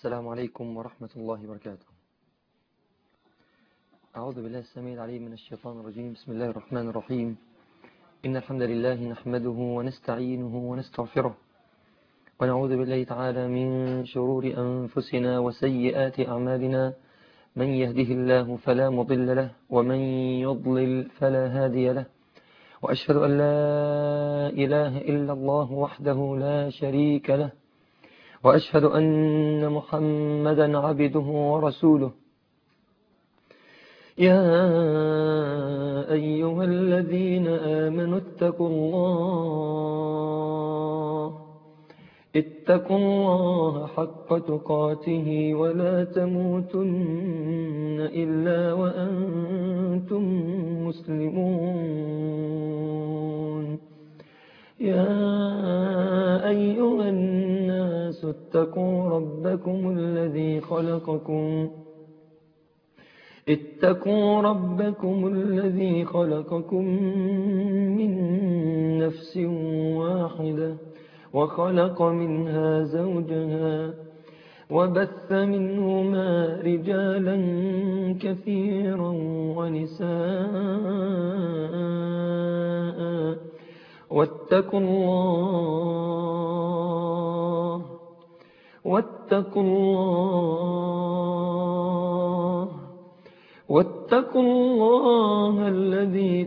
السلام عليكم ورحمة الله وبركاته. أعوذ بالله السميع العليم من الشيطان الرجيم. بسم الله الرحمن الرحيم. إن الحمد لله نحمده ونستعينه ونستغفره ونعوذ بالله تعالى من شرور أنفسنا وسيئات أعمالنا. من يهده الله فلا مضل له ومن يضلل فلا هادي له، وأشهد أن لا إله إلا الله وحده لا شريك له، وأشهد أن محمدا عبده ورسوله. يا أيها الذين آمنوا اتقوا الله حق تقاته ولا تموتن إلا وأنتم مسلمون. يا أيها الناس اتقوا ربكم الذي خلقكم من نفس واحدة وخلق منها زوجها وبث منهما رجالا كثيرا ونساء. واتقوا الله الذي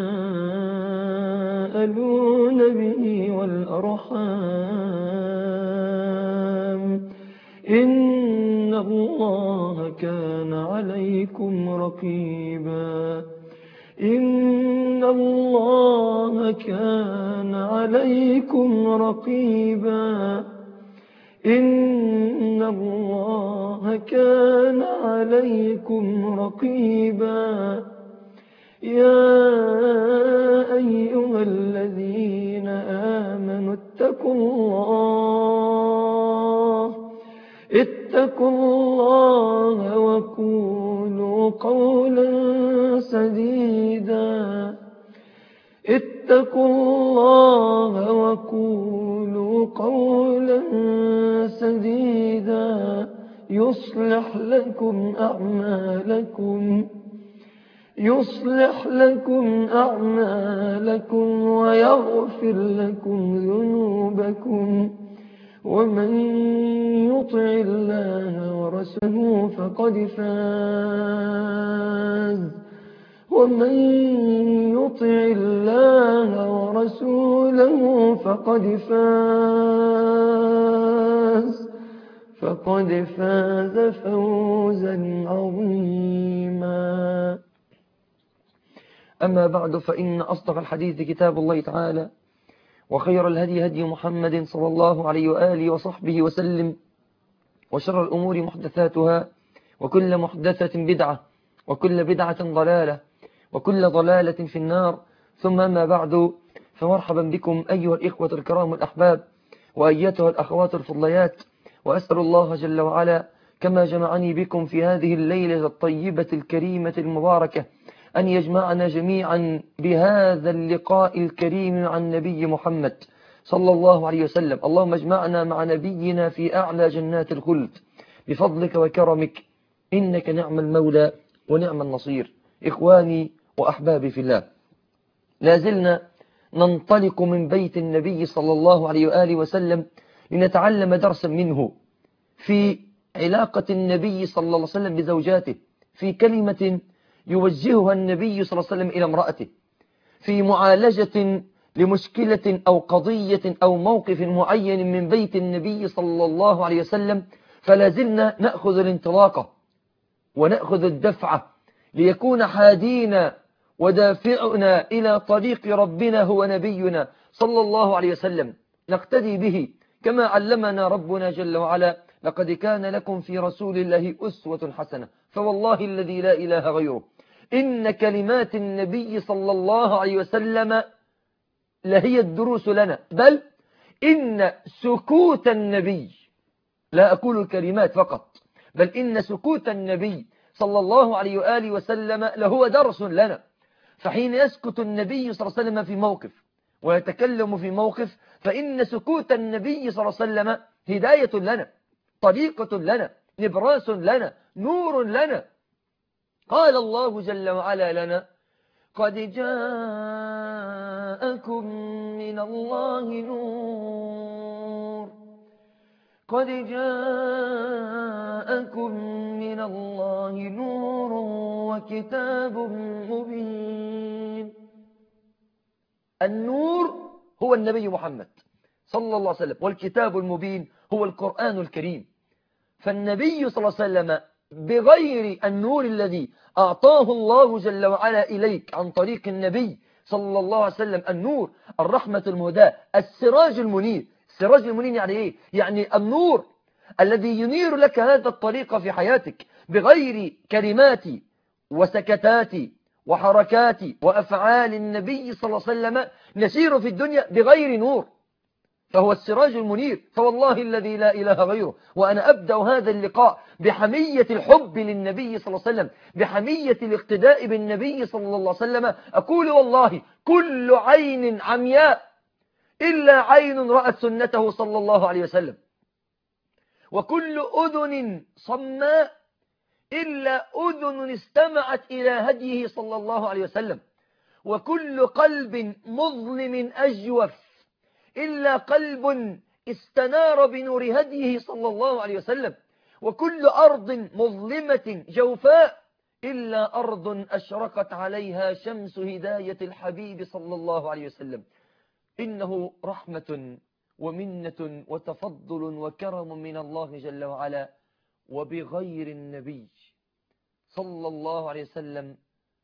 تساءلون به والأرحام، إن الله كان عليكم رقيبا. يا أيها الذين آمنوا اتقوا الله وقولوا قولا سديدا يصلح لكم أعمالكم ويغفر لكم ذنوبكم، ومن يطع الله ورسوله فقد فاز فوزا عظيما. أما بعد، فإن أصدق الحديث كتاب الله تعالى، وخير الهدي هدي محمد صلى الله عليه وآله وصحبه وسلم، وشر الأمور محدثاتها، وكل محدثة بدعة، وكل بدعة ضلالة، وكل ضلالة في النار. ثم ما بعد، فمرحبا بكم أيها الإخوة الكرام الأحباب، وأيتها الأخوات الفضليات، وأسأل الله جل وعلا كما جمعني بكم في هذه الليلة الطيبة الكريمة المباركة أن يجمعنا جميعا بهذا اللقاء الكريم مع النبي محمد صلى الله عليه وسلم. اللهم اجمعنا مع نبينا في أعلى جنات الخلد بفضلك وكرمك، إنك نعم المولى ونعم النصير. إخواني وأحبابي في الله، لازلنا ننطلق من بيت النبي صلى الله عليه وآله وسلم لنتعلم درسا منه في علاقة النبي صلى الله عليه وسلم بزوجاته، في كلمة يوجهها النبي صلى الله عليه وسلم إلى امرأته، في معالجة لمشكلة أو قضية أو موقف معين من بيت النبي صلى الله عليه وسلم. فلازلنا نأخذ الانطلاقة ونأخذ الدفعة ليكون حادينا ودافعنا إلى طريق ربنا هو نبينا صلى الله عليه وسلم، نقتدي به كما علمنا ربنا جل وعلا: لقد كان لكم في رسول الله أسوة حسنة. فوالله الذي لا إله غيره إن كلمات النبي صلى الله عليه وسلم لهي الدروس لنا، بل إن سكوت النبي، لا أقول الكلمات فقط، بل إن سكوت النبي صلى الله عليه وآله وسلم لهو درس لنا. فحين يسكت النبي صلى الله عليه وسلم في موقف ويتكلم في موقف، فإن سكوت النبي صلى الله عليه وسلم هداية لنا، طريقة لنا، نبراس لنا، نور لنا. قال الله جل وعلا لنا: قد جاءكم من الله نور، قد جاءكم من الله نور وكتاب مبين. النور هو النبي محمد صلى الله عليه وسلم، والكتاب المبين هو القرآن الكريم. فالنبي صلى الله عليه وسلم بغير النور الذي أعطاه الله جل وعلا إليك عن طريق النبي صلى الله عليه وسلم، النور، الرحمة المهداة، السراج المنير. السراج المنير يعني إيه؟ يعني النور الذي ينير لك هذا الطريق في حياتك. بغير كلمات وسكتات وحركات وأفعال النبي صلى الله عليه وسلم نسير في الدنيا بغير نور، فهو السراج المنير. فوالله الذي لا إله غيره. وأنا أبدأ هذا اللقاء بحمية الحب للنبي صلى الله عليه وسلم، بحمية الاقتداء بالنبي صلى الله عليه وسلم. أقول والله كل عين عمياء إلا عين رأت سنته صلى الله عليه وسلم، وكل أذن صماء إلا أذن استمعت إلى هديه صلى الله عليه وسلم، وكل قلب مظلم أجوف إلا قلب استنار بنور هديه صلى الله عليه وسلم، وكل أرض مظلمة جوفاء إلا أرض أشرقت عليها شمس هداية الحبيب صلى الله عليه وسلم. إنه رحمة ومنة وتفضل وكرم من الله جل وعلا. وبغير النبي صلى الله عليه وسلم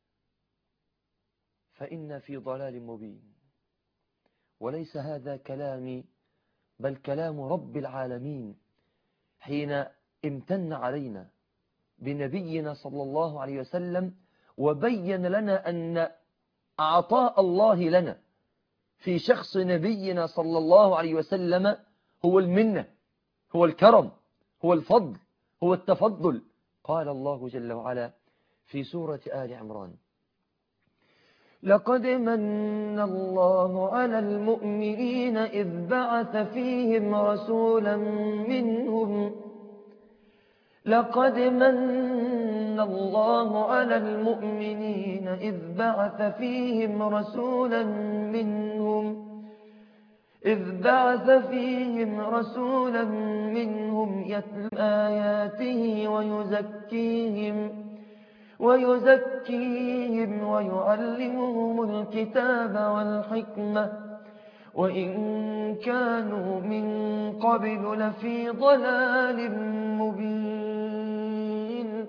فإن في ضلال مبين. وليس هذا كلامي بل كلام رب العالمين حين امتن علينا بنبينا صلى الله عليه وسلم، وبين لنا أن عطاء الله لنا في شخص نبينا صلى الله عليه وسلم هو المنة، هو الكرم، هو الفضل، هو التفضل. قال الله جل وعلا في سورة آل عمران: لقد من الله على المؤمنين إذ بعث فيهم رسولا منهم، لقد من الله على المؤمنين إذ بعث فيهم رسولا منهم يتلو آياته ويزكيهم ويعلمهم الكتاب والحكمة وإن كانوا من قبل لفي ضلال مبين.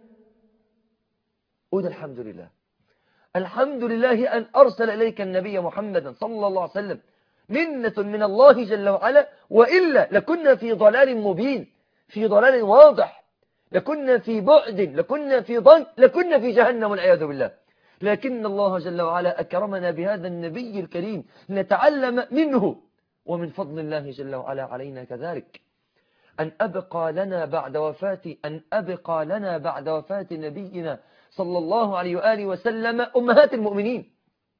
قل الحمد لله، الحمد لله أن أرسل إليك النبي محمدا صلى الله عليه وسلم، منة من الله جل وعلا، وإلا لكنا في ضلال مبين، في ضلال واضح، لكنا في بعد، لكنا في ضنك، لكنا في جهنم والعياذ بالله. لكن الله جل وعلا أكرمنا بهذا النبي الكريم نتعلم منه، ومن فضل الله جل وعلا علينا كذلك أن أبقى لنا بعد وفاة نبينا صلى الله عليه وآله وسلم أمهات المؤمنين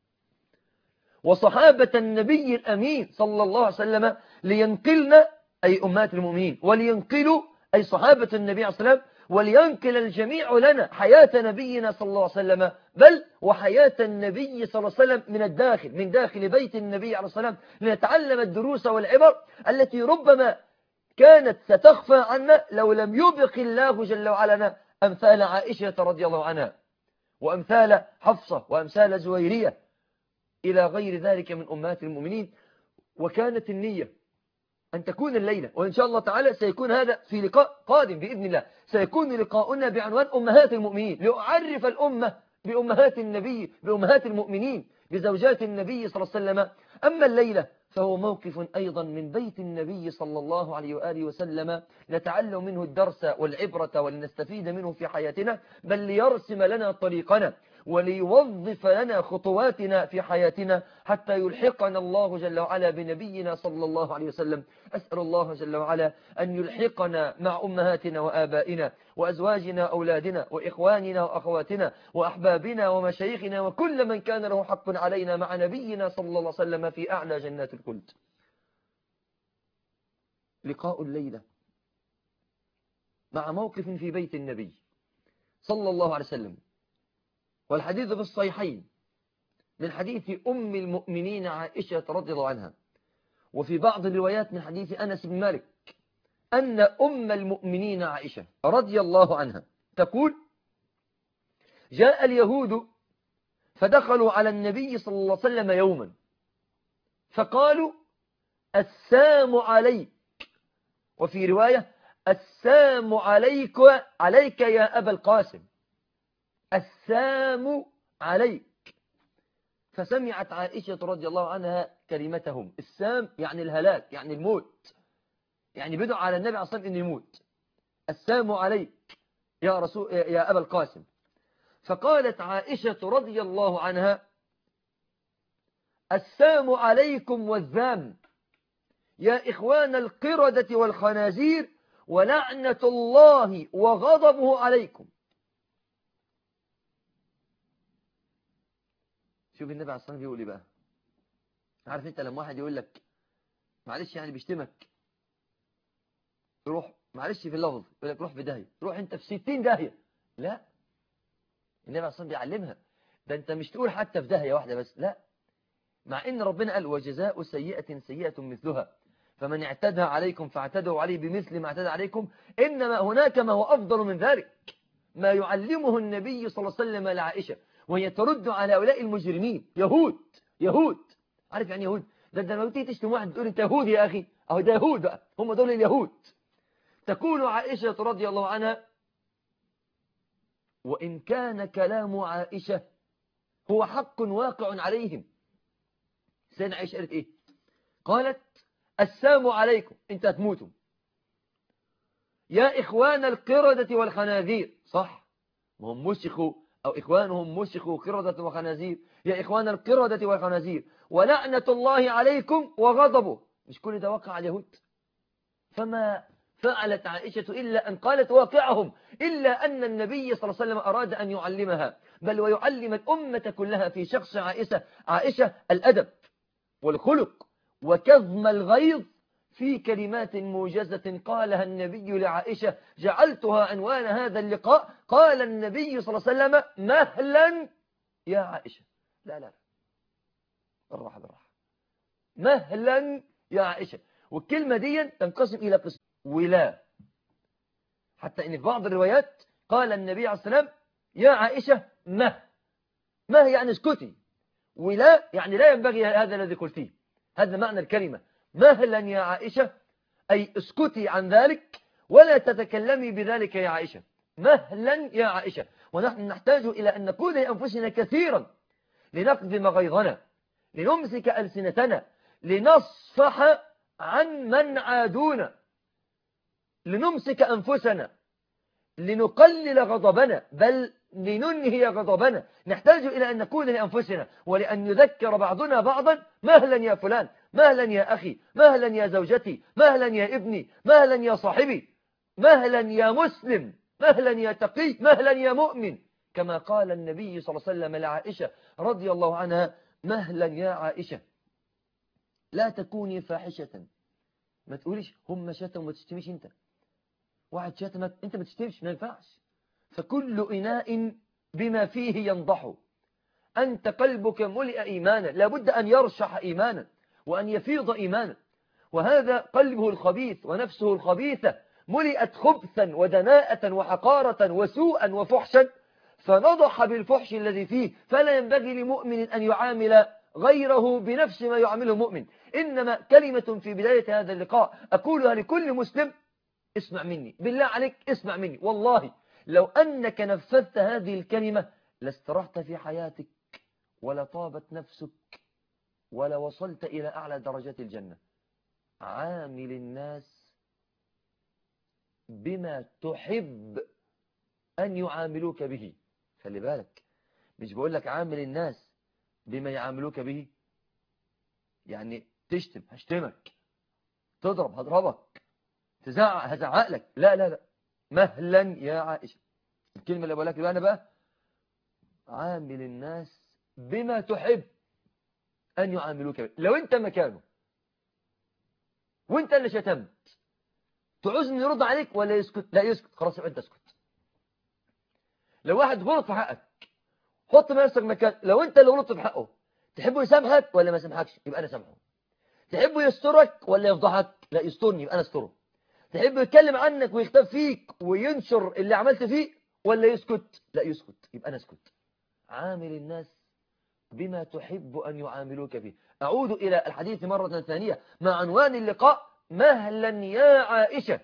وصحابة النبي الأمين صلى الله عليه وسلم، لينقلنا أي أمهات المؤمنين، ولينقلوا أي صحابة النبي عليه الصلاة والسلام، ولينقل الجميع لنا حياة نبينا صلى الله عليه وسلم، بل وحياة النبي صلى الله عليه وسلم من داخل بيت النبي عليه الصلاة والسلام، لنتعلم الدروس والعبر التي ربما كانت ستخفى عنا لو لم يبق الله جل وعلا أمثال عائشة رضي الله عنها، وأمثال حفصة، وأمثال زويرية، إلى غير ذلك من أمهات المؤمنين. وكانت النية أن تكون الليلة، وإن شاء الله تعالى سيكون هذا في لقاء قادم بإذن الله، سيكون لقاؤنا بعنوان أمهات المؤمنين، لأعرف الأمة بأمهات النبي، بأمهات المؤمنين، بزوجات النبي صلى الله عليه وسلم. أما الليلة فهو موقف أيضا من بيت النبي صلى الله عليه وآله وسلم، نتعلم منه الدرس والعبرة ولنستفيد منه في حياتنا، بل ليرسم لنا طريقنا وليوظف لنا خطواتنا في حياتنا حتى يلحقنا الله جل وعلا بنبينا صلى الله عليه وسلم. أسأل الله جل وعلا أن يلحقنا مع أمهاتنا وآبائنا وأزواجنا وأولادنا وإخواننا وأخواتنا وأحبابنا ومشايخنا وكل من كان له حق علينا مع نبينا صلى الله عليه وسلم في أعلى جنات الخلد. لقاء الليلة مع موقف في بيت النبي صلى الله عليه وسلم، والحديث في الصحيحين من حديث أم المؤمنين عائشة رضي الله عنها، وفي بعض الروايات من حديث أنس بن مالك أن أم المؤمنين عائشة رضي الله عنها تقول: جاء اليهود فدخلوا على النبي صلى الله عليه وسلم يوما فقالوا: السام عليك، وفي رواية: السام عليك يا أبا القاسم، السام عليك. فسمعت عائشة رضي الله عنها كلمتهم. السام يعني الهلاك، يعني الموت، يعني بدعوا على النبي عليه الصلاة والسلام إنه يموت. السام عليك يا أبا القاسم. فقالت عائشة رضي الله عنها: السام عليكم والذام يا إخوان القردة والخنازير ولعنة الله وغضبه عليكم. شوف النبي عليه الصلاة والسلام بيقول ايه بقى. عارف انت لما واحد يقول لك معلش يعني بيشتمك، روح معلش في اللفظ، يقول لك روح في داهية، روح انت في 60 داهية. لا، النبي عليه الصلاة والسلام بيعلمها. ده انت مش تقول حتى في داهية واحدة بس، لا، مع ان ربنا قال: وجزاء سيئة سيئة مثلها فمن اعتدى عليكم فاعتدوا عليه بمثل ما اعتدى عليكم. إنما هناك ما هو أفضل من ذلك، ما يعلمه النبي صلى الله عليه وسلم لعائشة وهي ترد على هؤلاء المجرمين. يهود، عارف يعني يهود؟ ده لما تيجي تشتم واحد تقول انت يهودي يا أخي، أهو ده يهود بقى، هم دول اليهود. تقول عائشة رضي الله عنها: وإن كان كلام عائشة هو حق واقع عليهم. سيدنا عائشة قالت إيه؟ قالت: السام عليكم، انت هتموتوا يا إخوان القردة والخنازير. صح، هم مسخوا أو إخوانهم مسخوا قردة وخنازير، يا إخوان القردة والخنازير ولعنة الله عليكم وغضبه. مش كل ده وقع على اليهود؟ فما فعلت عائشة إلا أن قالت واقعهم، إلا أن النبي صلى الله عليه وسلم أراد أن يعلمها، بل ويعلم الأمة كلها في شخص عائشة الأدب والخلق وكظم الغيظ في كلمات موجزة قالها النبي لعائشة جعلتها عنوان هذا اللقاء. قال النبي صلى الله عليه وسلم: مهلا يا عائشة. لا، بالراحة، مهلا يا عائشة. والكلمة دي تنقسم إلى قسم ولا، حتى إن في بعض الروايات قال النبي عليه الصلاة والسلام: يا عائشة ما يعني اسكتي، ولا يعني لا ينبغي هذا الذي قلتيه. هذا معنى الكلمة مهلا يا عائشة، أي اسكتي عن ذلك ولا تتكلمي بذلك يا عائشة. مهلا يا عائشة. ونحن نحتاج إلى أن نقول لأنفسنا كثيرا لنقدم غيظنا، لنمسك ألسنتنا، لنصفح عن من عادونا، لنمسك أنفسنا، لنقلل غضبنا، بل لننهي غضبنا. نحتاج إلى أن نقول لأنفسنا ولأن يذكر بعضنا بعضا: مهلا يا فلان، مهلا يا أخي، مهلا يا زوجتي، مهلا يا ابني، مهلا يا صاحبي، مهلا يا مسلم، مهلا يا تقي، مهلا يا مؤمن. كما قال النبي صلى الله عليه وسلم لعائشة رضي الله عنها: مهلا يا عائشة، لا تكوني فاحشة. ما تقوليش هم شتموا وما تشتميش انت، واحد شتمك انت ما تشتمش، ما ينفعش. فكل إناء بما فيه ينضح. أنت قلبك ملئ إيمانا، لابد أن يرشح إيمانا وأن يفيض إيمانا، وهذا قلبه الخبيث ونفسه الخبيثة ملئت خبثا ودناءة وحقارة وسوءا وفحشا، فنضح بالفحش الذي فيه. فلا ينبغي لمؤمن أن يعامل غيره بنفس ما يعامله مؤمن. إنما كلمة في بداية هذا اللقاء أقولها لكل مسلم: اسمع مني، بالله عليك اسمع مني. والله لو أنك نفذت هذه الكلمة لاسترحت في حياتك ولطابت نفسك ولوصلت إلى أعلى درجات الجنة. عامل الناس بما تحب أن يعاملوك به. خلي بالك، مش بقول لك عامل الناس بما يعاملوك به يعني تشتم هشتمك، تضرب هضربك، تزعق هزعق لك. لا، مهلا يا عائشة. الكلمة اللي بقول لك أنا بقى: عامل الناس بما تحب أن يعاملوك به. لو أنت مكانه وأنت اللي شتمت تعوز انه يرد عليك ولا يسكت؟ لا يسكت، خلاص يبقى انت اسكت. لو واحد غلط في حقك حط نفسك مكان، لو انت اللي غلطت في حقه تحبه يسامحك ولا ما يسامحكش؟ يبقى انا سامحه. تحبه يسترك ولا يفضحك؟ لا يسترني، يبقى انا استره. تحبه يتكلم عنك ويختب فيك وينشر اللي عملت فيه ولا يسكت؟ لا يسكت، يبقى انا اسكت. عامل الناس بما تحب أن يعاملوك به. أعود إلى الحديث مرة ثانية مع عنوان اللقاء: مهلا يا عائشة،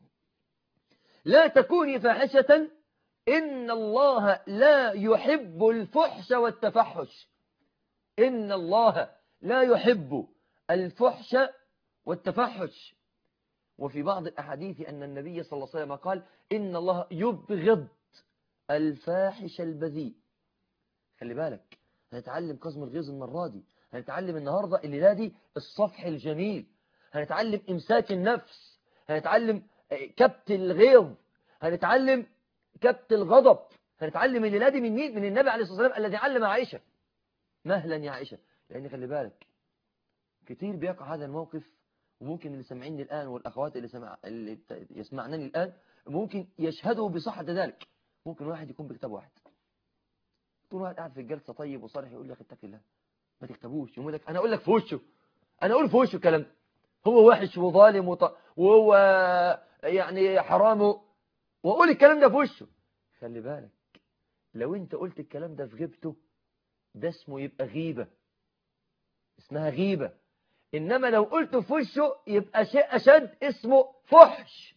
لا تكوني فاحشة، إن الله لا يحب الفحش والتفحش. إن الله لا يحب الفحش والتفحش. وفي بعض الأحاديث أن النبي صلى الله عليه وسلم قال: إن الله يبغض الفاحش البذيء. خلي بالك، هنتعلم قسم الغيظ المرة دي، هنتعلم النهاردة الليلة دي الصفح الجميل، هنتعلم إمساك النفس، هنتعلم كبت الغيظ، هنتعلم كبت الغضب، هنتعلم الليلة دي من مين؟ من النبي عليه الصلاة والسلام الذي علم عائشة. مهلا يا عائشة. لأن خلي بالك كتير بيقع هذا الموقف، وممكن اللي سمعيني الآن والأخوات اللي يسمعنني الآن ممكن يشهدوا بصحة ذلك. ممكن واحد يكون بكتاب واحد، طول واحد قاعد في الجلسة طيب وصالح، يقول لك اتق الله ما تكتبوش، يقول لك أنا أقول لك في وشه، أنا أقول في وشه الكلام ده، هو وحش وظالم وهو يعني حرام، وأقول الكلام ده في وشه. خلي بالك لو أنت قلت الكلام ده في غيبته ده اسمه يبقى غيبة، اسمها غيبة. إنما لو قلته في وشه يبقى شيء أشد، اسمه فحش.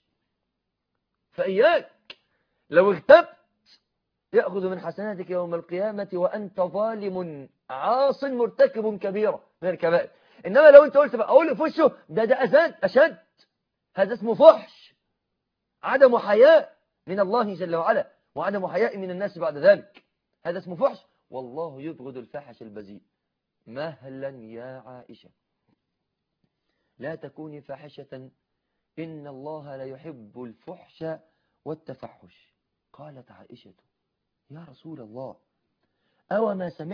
فإياك لو اغتبت يأخذ من حسناتك يوم القيامة وأنت ظالم عاص مرتكب كبيرة من الكبائر. إنما لو أنت قلت بقى أقول في وشه ده أشد، هذا اسمه فحش، عدم حياء من الله جل وعلا وعدم حياء من الناس بعد ذلك، هذا اسمه فحش. والله يبغض الفاحش البذيء. مهلا يا عائشة، لا تكوني فاحشة، إن الله لا يحب الفحش والتفحش. قالت عائشة: يا رسول الله، أو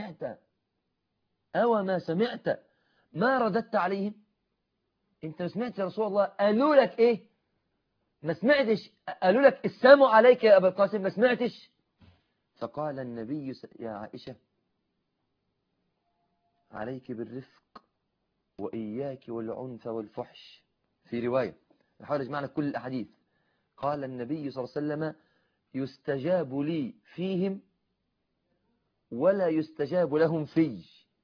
ما سمعت ما رددت عليهم؟ انت ما سمعت يا رسول الله قالوا لك ايه؟ ما سمعتش قالوا لك السلام عليك يا أبا القاسم؟ ما سمعتش؟ فقال النبي: يا عائشة عليك بالرفق وإياك والعنف والفحش. في رواية نحاول نجمع كل الأحاديث. قال النبي صلى الله عليه وسلم: يستجاب لي فيهم ولا يستجاب لهم في.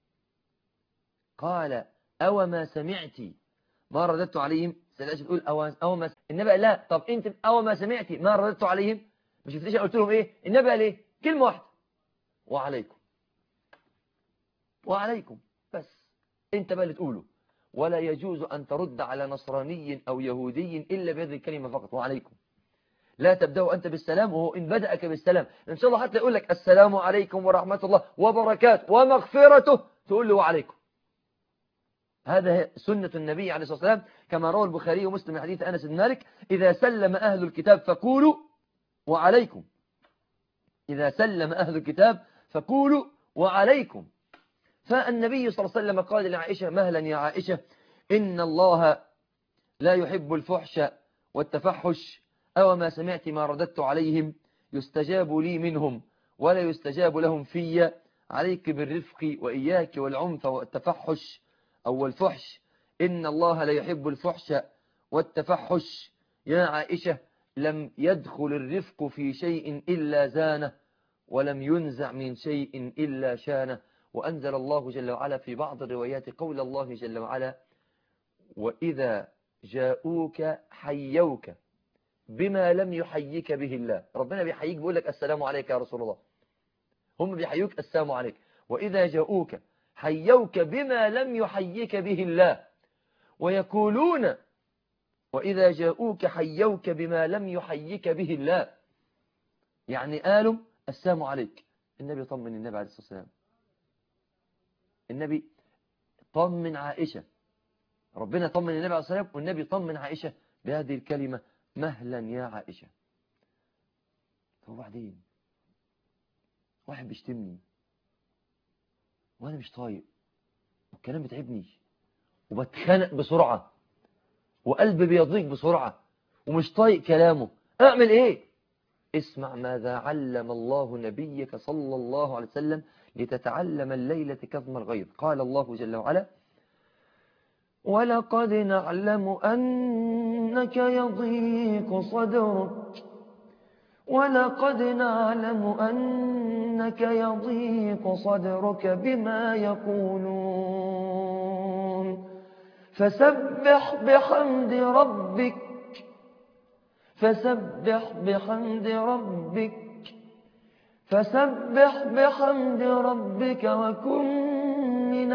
قال: أو ما سمعتي ما رددت عليهم؟ سيدة تقول أو ما النبي قال لا، طب أنت أو ما سمعتي ما رددت عليهم؟ مش شفتيش قلت لهم إيه؟ النبي قال إيه؟ كلمة واحدة: وعليكم بس. أنت بقى اللي تقوله. ولا يجوز أن ترد على نصراني أو يهودي إلا بهذه الكلمة فقط: وعليكم. لا تبدأ أنت بالسلام، وهو إن بدأك بالسلام إن شاء الله حتى يقول لك السلام عليكم ورحمة الله وبركاته ومغفرته تقول له وعليكم. هذا سنة النبي عليه الصلاة والسلام كما روى البخاري ومسلم من حديث أنس بن مالك: إذا سلم أهل الكتاب فقولوا وعليكم. إذا سلم أهل الكتاب فقولوا وعليكم. فالنبي صلى الله عليه وسلم قال لعائشة: مهلا يا عائشة، إن الله لا يحب الفحش والتفحش. أو ما سمعت ما رددت عليهم؟ يستجاب لي منهم ولا يستجاب لهم في. عليك بالرفق وإياك والعنف والتفحش أو الفحش. إن الله لا يحب الفحش والتفحش. يا عائشة، لم يدخل الرفق في شيء إلا زانه، ولم ينزع من شيء إلا شانه. وأنزل الله جل وعلا في بعض الروايات قول الله جل وعلا: وإذا جاءوك حيوك بما لم يحييك به الله. ربنا بيحييك بيقول لك السلام عليك يا رسول الله، هم بيحيوك السلام عليك. وإذا جاءوك حيوك بما لم يحييك به الله. ويقولون وإذا جاءوك حيوك بما لم يحييك به الله، يعني قالوا السلام عليك. النبي طمن النبي عليه الصلاة والسلام، النبي طمن عائشة، ربنا طمن النبي عليه الصلاة والسلام، والنبي طمن عائشة بهذه الكلمة: مهلا يا عائشة. طب وبعدين واحد بيشتمني وانا مش طايق والكلام بتعبني وبتخانق بسرعة وقلبي بيضيق بسرعة ومش طايق كلامه، اعمل ايه؟ اسمع ماذا علم الله نبيك صلى الله عليه وسلم لتتعلم الليلة كظم الغيظ. قال الله جل وعلا: ولقد نعلم أنك يضيق صدرك ولقد نعلم أنك يضيق صدرك بما يقولون فسبح بحمد ربك فسبح بحمد ربك وكن من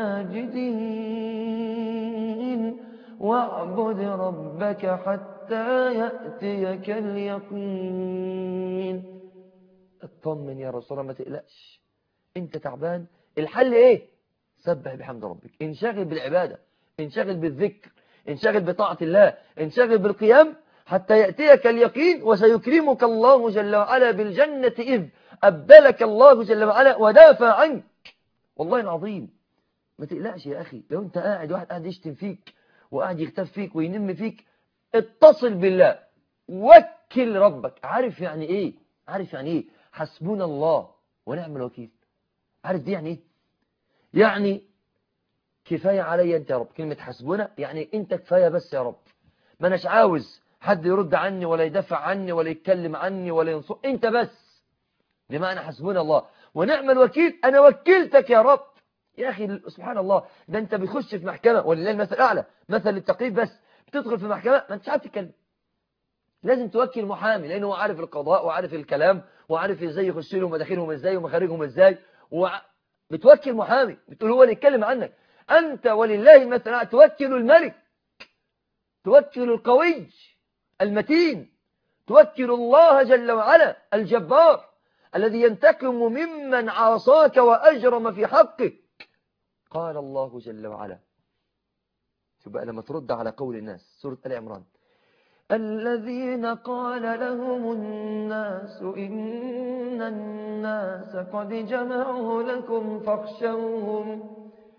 الساجدين واعبد ربك حتى يأتيك اليقين. اطمن يا رسول الله، ما تقلقش، انت تعبان، الحل ايه؟ سبح بحمد ربك، انشغل بالعبادة، انشغل بالذكر، انشغل بطاعة الله، انشغل بالقيام حتى يأتيك اليقين، وسيكرمك الله جل وعلا بالجنة إذ أبدلك الله جل وعلا ودافع عنك. والله العظيم ما تقلقش يا أخي. لو أنت قاعد واحد قاعد يشتم فيك وقاعد يختف فيك وينم فيك، اتصل بالله، وكل ربك. عارف يعني إيه؟ عارف يعني إيه حسبنا الله ونعم الوكيل؟ عارف دي يعني إيه؟ يعني كفاية علي أنت يا رب. كلمة حسبنا يعني أنت كفاية بس يا رب، ما أناش عاوز حد يرد عني ولا يدافع عني ولا يتكلم عني ولا ينصر، أنت بس. بمعنى حسبنا الله ونعم الوكيل، أنا وكلتك يا رب. يا أخي سبحان الله، ده أنت بتخش في محكمة، ولله المثل الأعلى، مثل للتقريب، بس بتدخل في محكمة ما أنتش عارف تتكلم، لازم توكل محامي، لأنه هو عارف القضاء وعارف الكلام وعارف إزاي يخش لهم مداخلهم إزاي ومخارجهم إزاي، بتوكل محامي، بتقول هو اللي يتكلم عنك. أنت ولله المثل الأعلى توكل الملك، توكل القوي المتين، توكل الله جل وعلا الجبار الذي ينتقم ممن عاصاك وأجرم في حقك. قال الله جل وعلا، شوف بقى لما ترد على قول الناس، سورة آل عمران: الذين قال لهم الناس إن الناس قد جمعوا لكم فاخشوهم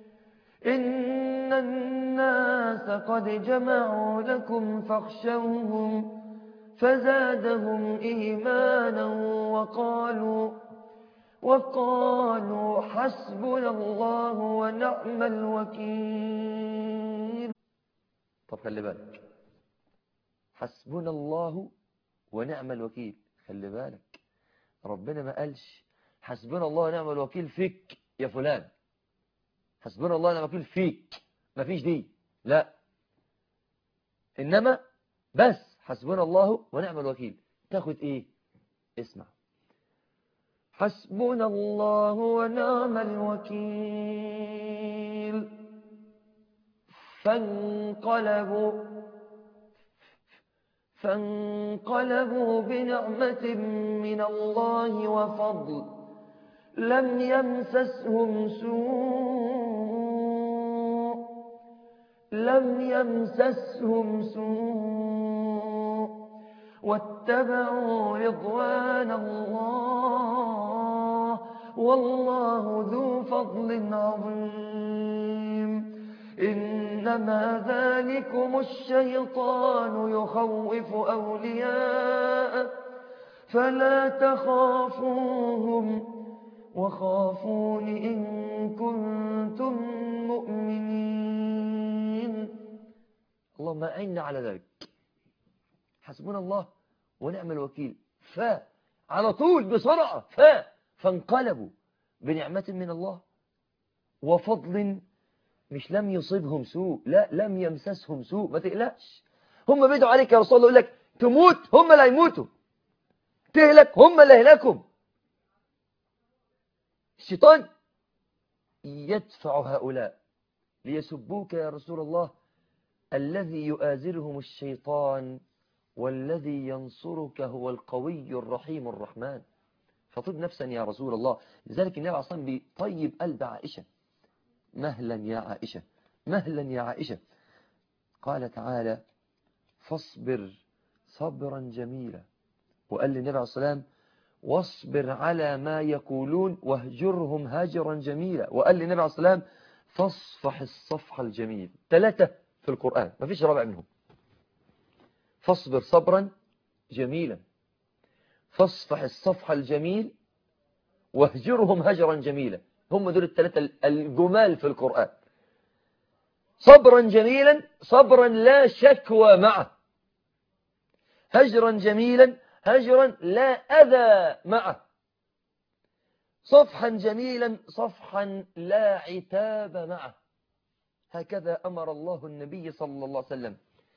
إن الناس قد جمعوا لكم فاخشوهم فزادهم إيمانا وقالوا حسبنا الله ونعم الوكيل. طب خلي بالك، حسبنا الله ونعم الوكيل، خلي بالك، ربنا ما قالش حسبنا الله ونعم الوكيل فيك يا فلان، حسبنا الله ونعم الوكيل فيك، ما فيش دي، لا، إنما بس حسبنا الله ونعم الوكيل. تاخد إيه؟ اسمع: حسبنا الله ونعم الوكيل فانقلبوا بنعمة من الله وفضل لم يمسسهم سوء واتبعوا رضوان الله والله ذو فضل عظيم. إنما ذلكم الشيطان يخوف أولياءه فلا تخافوهم وخافون إن كنتم مؤمنين. اللهم أعنا على ذلك. حسبنا الله ونعم الوكيل، على طول بسرعة فانقلبوا بنعمة من الله وفضل، مش لم يصيبهم سوء، لا، لم يمسسهم سوء. ما تقلقش، هم بيدعوا عليك يا رسول الله، يقول لك تموت هم اللي هيموتوا، تهلك هم اللي هيهلكوا. الشيطان يدفع هؤلاء ليسبوك يا رسول الله. الذي يؤازرهم الشيطان والذي ينصرك هو القوي الرحيم الرحمن. فطب نفسا يا رسول الله. لذلك النبي أصلا بيطيب قلب عائشة: مهلا يا عائشة، مهلا يا عائشة. قال تعالى: فاصبر صبرا جميلا. وقال للنبي عليه الصلاة والسلام: واصبر على ما يقولون واهجرهم هجرا جميلا. وقال للنبي عليه الصلاة والسلام: فاصفح الصفح الجميل. 3 في القرآن، ما فيش رابع منهم. فاصبر صبرا جميلا، فاصفح الصفح الجميل، واهجرهم هجرا جميلا. هم دول الثلاثة الجمال في القرآن. صبرا جميلا، صبرا لا شكوى معه. هجرا جميلا، هجرا لا أذى معه. صفحا جميلا، صفحا لا عتاب معه. هكذا أمر الله النبي صلى الله عليه وسلم.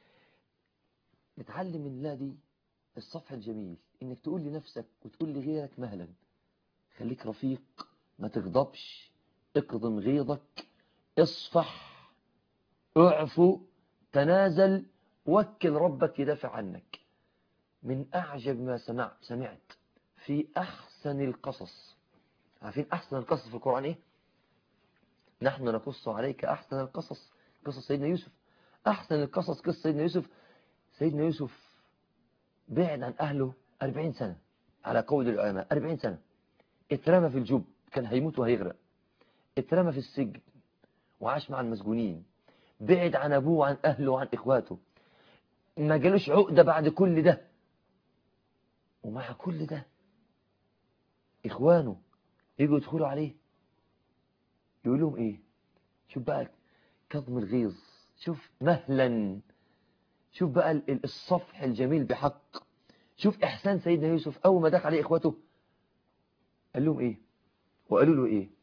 نتعلم من الله دي الصفح الجميل، إنك تقول لنفسك وتقول لغيرك مهلا، خليك رفيق، ما تغضبش، اقضم غيظك، اصفح، اعفو، تنازل، وكل ربك يدافع عنك. من أعجب ما سمعت في أحسن القصص. عارفين أحسن القصص في القرآن إيه؟ نحن نقص عليك أحسن القصص، قصص سيدنا يوسف. أحسن القصص قصة سيدنا يوسف. سيدنا يوسف بعد عن أهله 40 سنة على قول العلماء، 40 سنة. اترمى في الجب، كان هيموت وهيغرق. اترمى في السجن وعاش مع المسجونين. بعد عن أبوه وعن أهله وعن إخواته. ما جالوش عقدة بعد كل ده. ومع كل ده إخوانه يجوا يدخلوا عليه يقول لهم إيه؟ شوف بقى كظم الغيظ، شوف مهلا، شوف بقى الصفح الجميل بحق. شوف إحسان سيدنا يوسف أول ما دخل عليه إخواته قال لهم إيه؟ وقالوا له إيه؟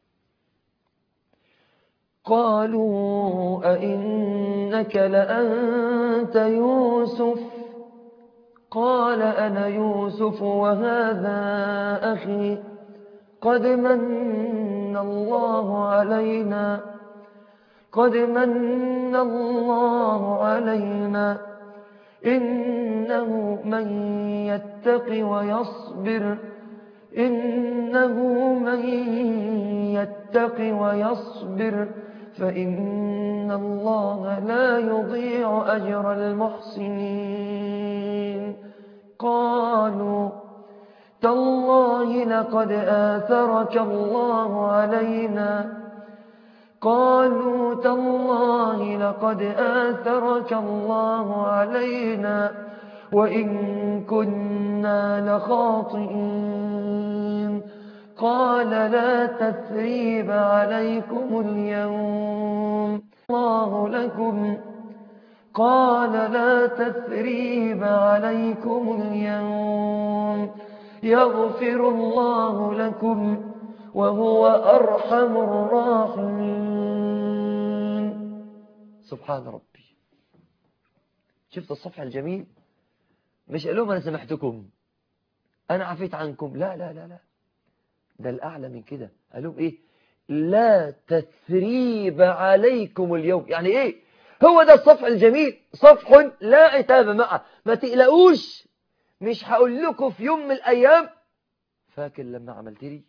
قالوا أئنك لأنت يوسف؟ قال أنا يوسف وهذا أخي قد من الله علينا إنه من يتق ويصبر فإن الله لا يضيع أجر المحسنين. قالوا تالله لقد آثرك الله علينا وإن كنا لخاطئين. قال لا تثريب عليكم اليوم يغفر الله لكم وهو أرحم الراحمين. سبحان ربي. شفت الصفحة الجميل؟ مش قال لهم أنا سمحتكم، أنا عفيت عنكم، لا لا لا لا، ده الأعلى من كده. قال لهم إيه؟ لا تثريب عليكم اليوم. يعني إيه؟ هو ده الصفح الجميل، صفح لا عتاب معه. ما تقلقوش، مش هقول لكم في يوم من الأيام فاكر لما عملت لي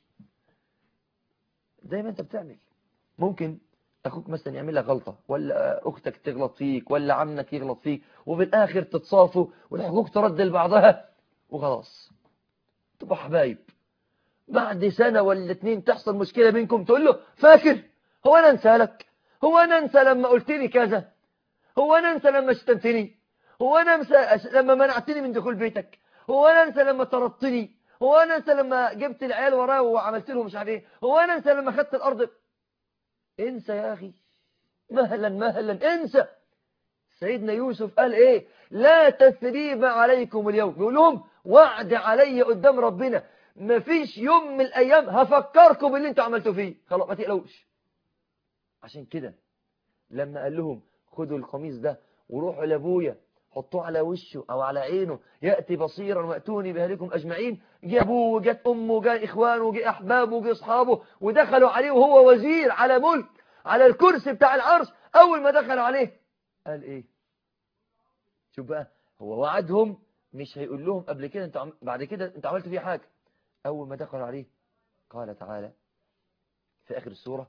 زي ما أنت بتعمل. ممكن أخوك مثلا يعمل لك غلطة، ولا أختك تغلط فيك، ولا عمك يغلط فيك، وفي الآخر تتصافوا والحقوق ترد لبعضها وخلاص تبقوا حبايب. بعد سنة ولا 2 تحصل مشكلة بينكم، تقول له فاكر؟ هو أنا أنسى لك؟ هو أنا أنسى لما قلت لي كذا؟ هو أنا أنسى لما شتمتني؟ هو أنا أنسى لما منعتني من دخول بيتك؟ هو أنا أنسى لما طردتني؟ هو أنا أنسى لما جبت العيال وراه وعملت لهم مش عارف إيه؟ هو أنا أنسى لما خدت الأرض؟ انسى يا أخي، مهلا مهلا، انسى. سيدنا يوسف قال إيه؟ لا تثريب عليكم اليوم. بيقول لهم وعد علي قدام ربنا مفيش يوم من الأيام هفكركم باللي انتوا عملتوا فيه، خلاص ما تقلقوش. عشان كده لما قال لهم خدوا القميص ده وروحوا لابويا حطوه على وشه أو على عينه يأتي بصيرا وأتوني بأهلكم أجمعين، جه أبوه وجت أمه وجاء إخوانه وجاء أحبابه وجاء أصحابه ودخلوا عليه وهو وزير على ملك على الكرسي بتاع العرش. أول ما دخلوا عليه قال إيه؟ شوف بقى، هو وعدهم مش هيقول لهم قبل كده انتوا بعد كده انتوا عملتوا فيه حاجة. أول ما دخلوا عليه قال تعالى في آخر السورة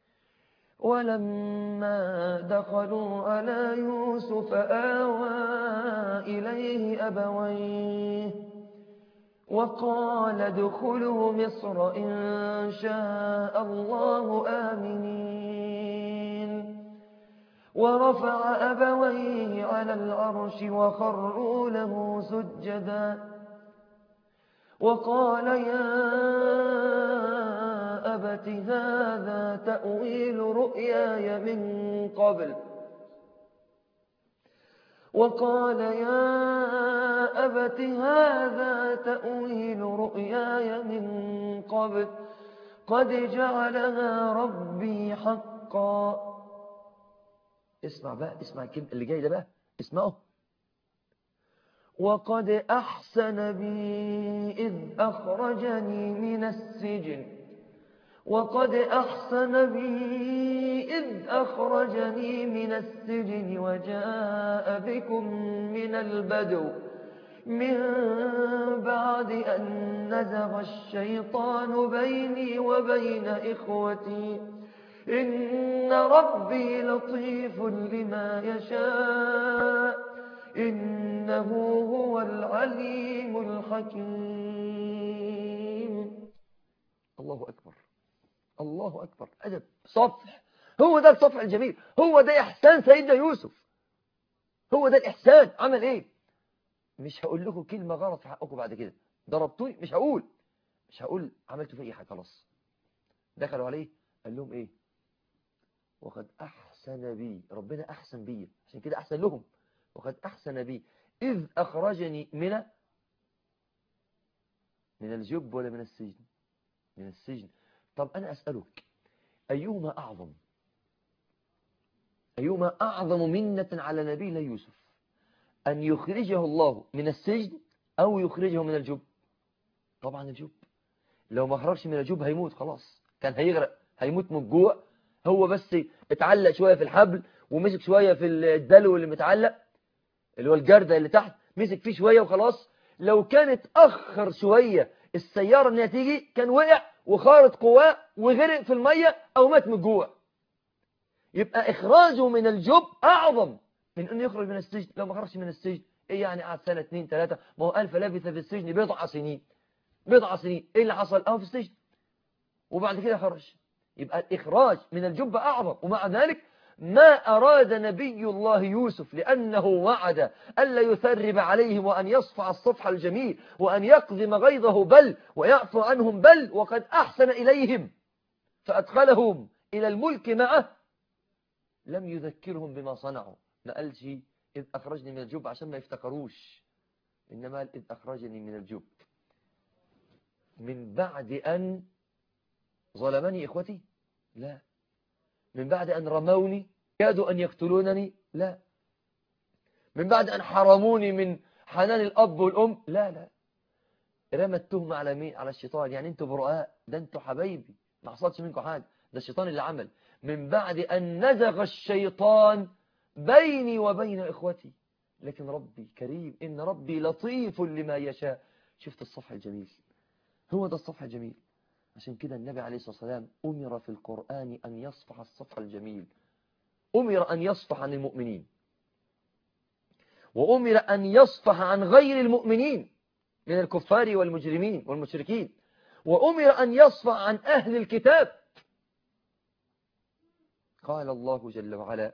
ولما دخلوا على يوسف آوى إليه أبويه وقال ادخلوا مصر إن شاء الله آمنين ورفع أبويه على العرش وخروا له سجدا وقال يا أبت هذا تأويل رؤياي من قبل وقال يا أبت هذا تأويل رؤياي من قبل قد جعلها ربي حقا. اسمع بقى، اسمع الكلمة اللي جاي ده بقى، اسمعه. وقد أحسن بي إذ أخرجني من السجن وقد أحسن بي إذ أخرجني من السجن وجاء بكم من البدو من بعد أن نزغ الشيطان بيني وبين إخوتي إن ربي لطيف لما يشاء إنه هو العليم الحكيم. الله أكبر، الله أكبر. أدب، صفح. هو ده الصفح الجميل، هو ده إحسان سيدنا يوسف، هو ده الإحسان. عمل إيه؟ مش هقول لكم كلمة غلط في حقكم بعد كده. ضربتوني، مش هقول عملتوا في أي حاجة. خلاص دخلوا عليه قال لهم إيه؟ وقد أحسن بي، ربنا أحسن بي، عشان كده أحسن لهم. وقد أحسن بي إذ أخرجني من الجب ولا من السجن؟ من السجن. طب أنا أسألك، أيهما أعظم منة على نبينا يوسف، أن يخرجه الله من السجن أو يخرجه من الجب؟ طبعا الجب. لو ما خرجش من الجب هيموت خلاص، كان هيغرق، هيموت من الجوع. هو بس اتعلق شوية في الحبل ومسك شوية في الدلو اللي متعلق اللي هو الجردة اللي تحت، مسك فيه شوية وخلاص. لو كانت أخر شوية السيارة انها تيجي كان وقع وخارط قواه وغرق في المية أو مات من الجوع. يبقى إخراجه من الجب أعظم من أنه يخرج من السجن. لو ما خرجش من السجن إيه يعني؟ قعد سنة 2 3، ما هو ألف لبث في السجن بضع سنين. إيه اللي حصل؟ أهو في السجن وبعد كده خرج. يبقى الإخراج من الجب أعظم. ومع ذلك ما أراد نبي الله يوسف، لأنه وعد ألا يثرب عليهم وأن يصفع الصفح الجميل وأن يقضم غيظه بل ويعفو عنهم بل وقد أحسن إليهم فأدخلهم إلى الملك معه. لم يذكرهم بما صنعوا، ما قالش إذ أخرجني من الجب عشان ما يفتكروش، إنما قال إذ أخرجني من الجب من بعد أن ظلمني إخوتي، لا. من بعد أن رموني كادوا أن يقتلونني، لا. من بعد أن حرموني من حنان الأب والأم، لا. رمى التهمة على مين؟ على الشيطان. يعني أنتوا براء، ده أنتوا حبايبي، ما حصلش منكم حاجة، ده الشيطان اللي عمل. من بعد أن نزغ الشيطان بيني وبين إخوتي، لكن ربي كريم، إن ربي لطيف لما يشاء. شفت الصفح الجميل؟ هو ده الصفح الجميل. عشان كده النبي عليه الصلاة والسلام أمر في القرآن أن يصفح الصفح الجميل. أمر أن يصفح عن المؤمنين، وأمر أن يصفح عن غير المؤمنين من الكفار والمجرمين والمشركين، وأمر أن يصفح عن أهل الكتاب. قال الله جل وعلا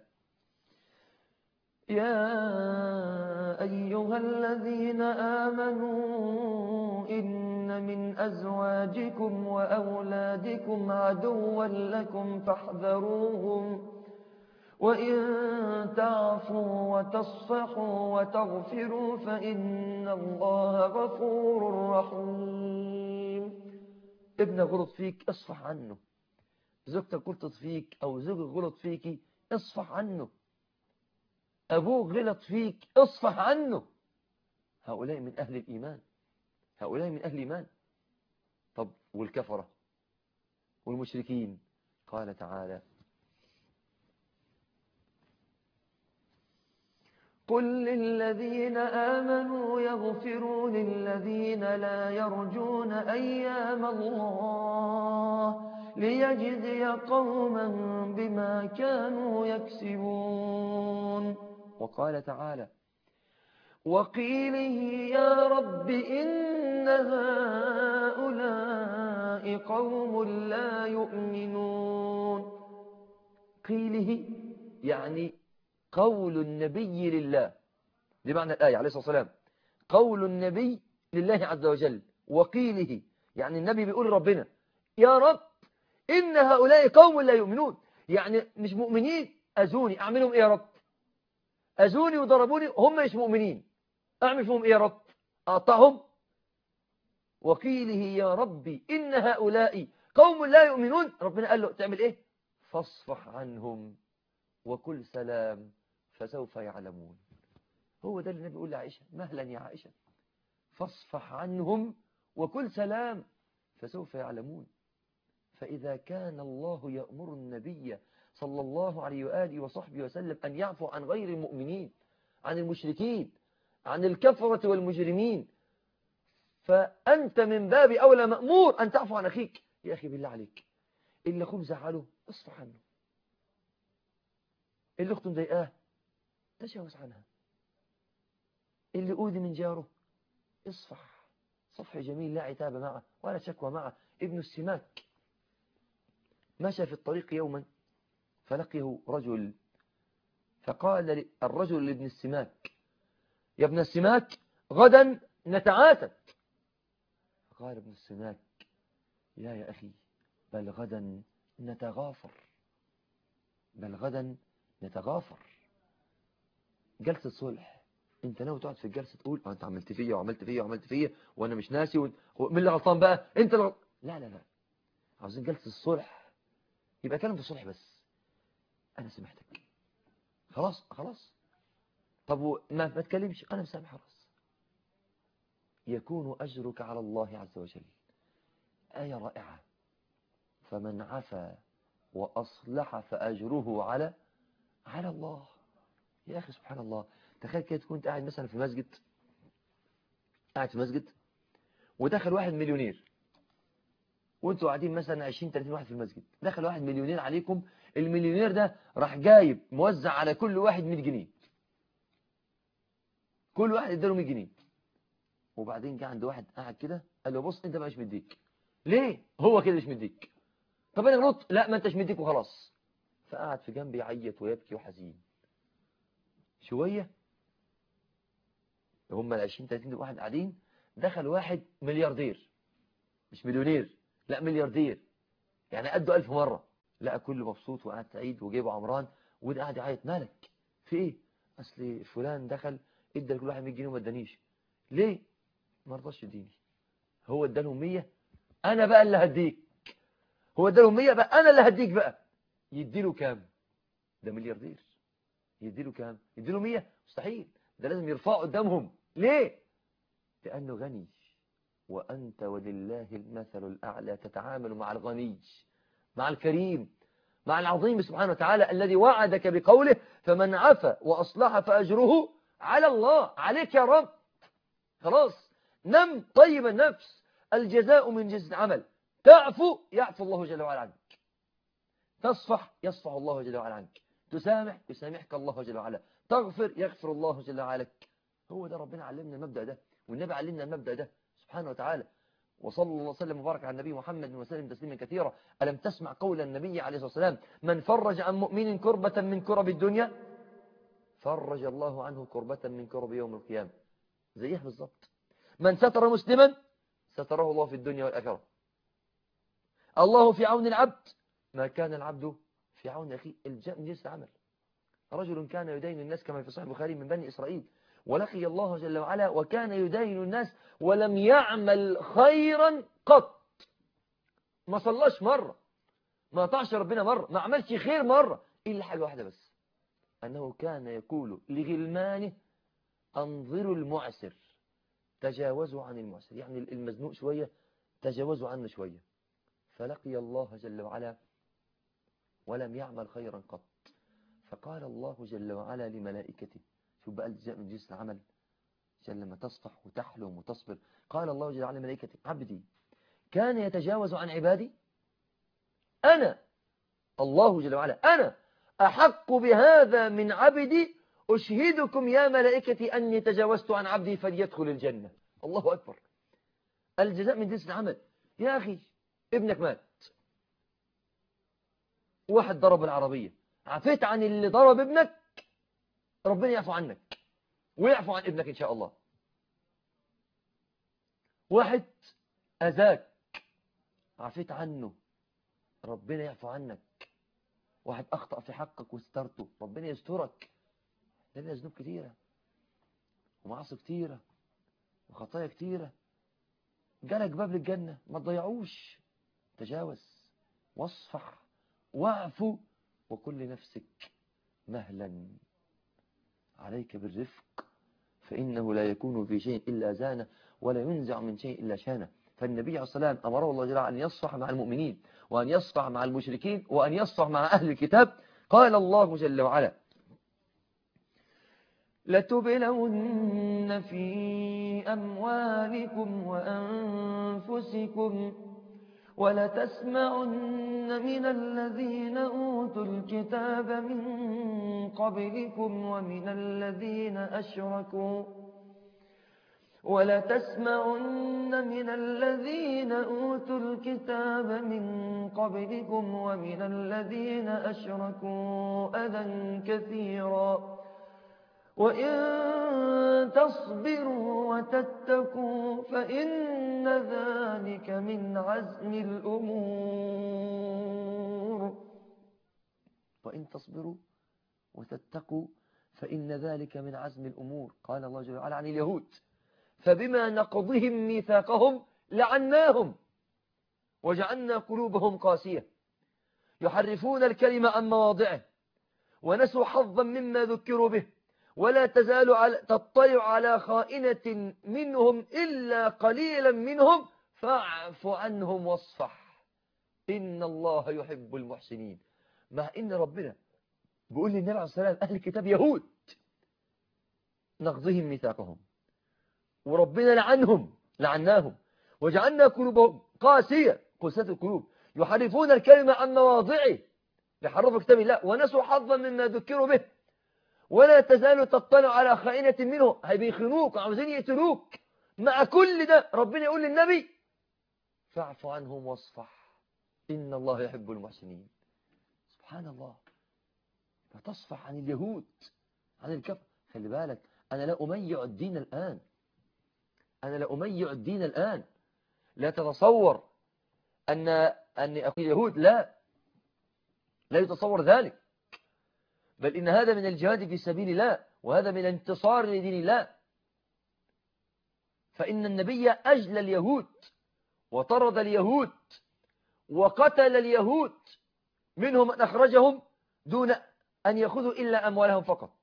يا أيها الذين آمنوا إن من أزواجكم وأولادكم عدوا لكم فاحذروهم وإن تعفوا وتصفحوا وتغفروا فإن الله غفور رحيم. ابنك غلط فيك اصفح عنه، زوجتك غلطت فيك أو زوجك غلط فيك اصفح عنه، أبوك غلط فيك اصفح عنه. هؤلاء من أهل الإيمان، هؤلاء من أهل الإيمان. طب والكفرة والمشركين؟ قال تعالى قل للذين آمنوا يغفروا للذين لا يرجون أيام الله ليجزي قوما بما كانوا يكسبون. وقال تعالى وقيله يا رب إن هؤلاء قوم لا يؤمنون. قيله يعني قول النبي لله. دي معنى الآية عليه الصلاة والسلام. قول النبي لله عز وجل وقيله، يعني النبي بيقول ربنا يا رب إن هؤلاء قوم لا يؤمنون، يعني مش مؤمنين، أذوني أعملهم إيه يا رب؟ أذوني وضربوني، هم مش مؤمنين، أعمل فيهم إيه يا رب؟ أقطعهم؟ وقيله يا ربي إن هؤلاء قوم لا يؤمنون، ربنا قال له تعمل إيه؟ فاصفح عنهم وكل سلام فسوف يعلمون. هو ده اللي النبي يقول لعائشة، مهلا يا عائشة، فاصفح عنهم وكل سلام فسوف يعلمون. فإذا كان الله يأمر النبي صلى الله عليه وآله وصحبه وسلم أن يعفو عن غير المؤمنين، عن المشركين، عن الكفرة والمجرمين، فأنت من باب أولى مأمور أن تعفو عن أخيك. يا أخي بالله عليك، اللي أخوه زعله اصفح عنه، اللي أخته مضايقاه تجاوز عنها، اللي أوذي من جاره اصفح، صفح جميل لا عتاب معه ولا شكوى معه. ابن السماك مشى في الطريق يوما فلقيه رجل، فقال الرجل لابن السماك يا ابن السماك غدا نتعاتب. فقال ابن السماك يا أخي بل غدا نتغافر، بل غدا نتغافر. جلسة صلح، انت ناوي تقعد في الجلسة تقول انت عملت فيا وعملت فيا وعملت فيا وانا مش ناسي ومين اللي غلطان بقى انت اللي لا لا لا، عاوزين جلسة الصلح، يبقى كلام في الصلح بس، انا سامحتك خلاص خلاص، طب ما تكلمش انا مسامح خلاص، يكون اجرك على الله عز وجل. آية رائعة، فمن عفا وأصلح فأجره على الله. يا أخي سبحان الله، تخيل كده تكون قاعد مثلا في مسجد، قاعد في مسجد ودخل واحد مليونير، وانتوا قاعدين مثلا 20 30 واحد في المسجد، دخل واحد مليونير عليكم، المليونير ده راح جايب موزع على كل واحد 100 جنيه، كل واحد اداله 100 جنيه، وبعدين جه عند واحد قاعد كده قال له بص انت مش مديك. ليه؟ هو كده مش مديك. طب انا غلطت؟ لا ما انتش مديك وخلاص. فقعد في جنبي يعيط ويبكي وحزين شويه، هم ال 20 30 واحد قاعدين، دخل واحد ملياردير، مش مليونير، لا ملياردير، يعني قده 1000 مرة، لقى كله مبسوط وقاعد سعيد وجيبه عمران، وده قاعد يعيط مالك في ايه؟ اصل فلان دخل ادى لكل واحد 100 جنيه وما ادانيش. ليه؟ ما رضاش يديني. هو ادالهم 100 انا بقى اللي هديك، هو ادالهم 100 بقى انا اللي هديك بقى. يديله كام؟ ده ملياردير، يديله كام؟ يديله 100 مستحيل، ده لازم يرفعه قدامهم. ليه؟ لأنه غني، وأنت ولله المثل الأعلى تتعامل مع الغني، مع الكريم، مع العظيم سبحانه وتعالى الذي وعدك بقوله فمن عفا وأصلح فأجره على الله. عليك يا رب، خلاص نم طيب النفس، الجزاء من جنس العمل. تعفو يعفو الله جل وعلا عنك، تصفح يصفح الله جل وعلا عنك، تسامح يسامحك الله جل وعلا، تغفر يغفر الله جل وعلا لك. هو ده ربنا علمنا المبدأ ده، والنبي علمنا المبدأ ده سبحانه وتعالى. وصلى الله وسلم وبارك على النبي محمد وسلم تسليما كثيرا. ألم تسمع قول النبي عليه الصلاة والسلام من فرج عن مؤمن كربة من كرب الدنيا فرج الله عنه كربة من كرب يوم القيامة. زيه بالظبط. من ستر مسلما ستره الله في الدنيا والآخرة. الله في عون العبد ما كان العبد في عون أخيه. الجزاء من جنس العمل. رجل كان يدين الناس كما في صحيح البخاري من بني إسرائيل، ولقي الله جل وعلا وكان يدين الناس ولم يعمل خيرا قط. ما صلاش مرة، ما طاعش ربنا مرة، ما عملش خير مرة، إلا حاجة واحدة بس، أنه كان يقول لغلمانه أنظروا المعسر تجاوزوا عن المعسر، يعني المزنوق شوية تجاوزوا عنه شوية. فلقي الله جل وعلا ولم يعمل خيرا قط. فقال الله جل وعلا لملائكته، شوف بقى الجزاء من جنس العمل، عشان لما تصفح وتحلم وتصبر. قال الله جل وعلا لملائكته عبدي كان يتجاوز عن عبادي، أنا الله جل وعلا أنا أحق بهذا من عبدي، أشهدكم يا ملائكتي أني تجاوزت عن عبدي فليدخل الجنة. الله أكبر. الجزاء من جنس العمل. يا أخي ابنك مات، واحد ضرب العربية، عفيت عن اللي ضرب ابنك، ربنا يعفو عنك ويعفو عن ابنك إن شاء الله. واحد أذاك عفيت عنه، ربنا يعفو عنك. واحد أخطأ في حقك واسترته، ربنا يسترك. لنا ذنوب كتيرة ومعاصي كتيرة وخطايا كتيرة. جالك باب للجنة ما تضيعوش. تجاوز واصفح واعفو وكن لنفسك مهلا. عليك بالرفق فإنه لا يكون في شيء إلا زانه ولا ينزع من شيء إلا شانه. فالنبي عليه الصلاة والسلام أمره الله جل وعلا أن يصفح مع المؤمنين وأن يصفح مع المشركين وأن يصفح مع أهل الكتاب. قال الله جل وعلا: لتبلون في أموالكم وأنفسكم ولتسمعن من الذين أوتوا الكتاب من قبلكم ومن الذين أشركوا ولتسمعن من الذين أوتوا الكتاب من قبلكم ومن الذين أشركوا أذى كثيرا وإن تصبروا وتتقوا فإن ذلك من عزم الأمور. وإن تصبروا وتتقوا فإن ذلك من عزم الأمور. قال الله جل وعلا عن اليهود: فبما نقضهم ميثاقهم لعناهم وجعلنا قلوبهم قاسية يحرفون الكلمة عن مواضعه ونسوا حظا مما ذكروا به ولا تزال تطلع على خائنة منهم إلا قليلا منهم فاعف عنهم واصفح إن الله يحب المحسنين. مع إن ربنا بيقول للنبي عليه الصلاة والسلام أهل الكتاب يهود نقضهم ميثاقهم، وربنا لعناهم وجعلنا قلوبهم قاسية قساة القلوب يحرفون الكلمة عن مواضعه يحرفوا كتاب الله ونسوا حظا مما ذكروا به ولا تزال تطلع على خائنة منهم. هيبيخنوك وعاوزين يقتلوك. مع كل ده ربنا يقول للنبي: فاعف عنهم واصفح إن الله يحب المحسنين. سبحان الله. فتصفح عن اليهود عن الكفر. خلي بالك، أنا لا أميع الدين الآن. لا تتصور أني أقول اليهود، لا يتصور ذلك، بل إن هذا من الجهاد في سبيل الله وهذا من الانتصار لدين الله. فإن النبي أجلى اليهود وطرد اليهود وقتل اليهود، منهم من أخرجهم دون أن يأخذوا إلا أموالهم فقط،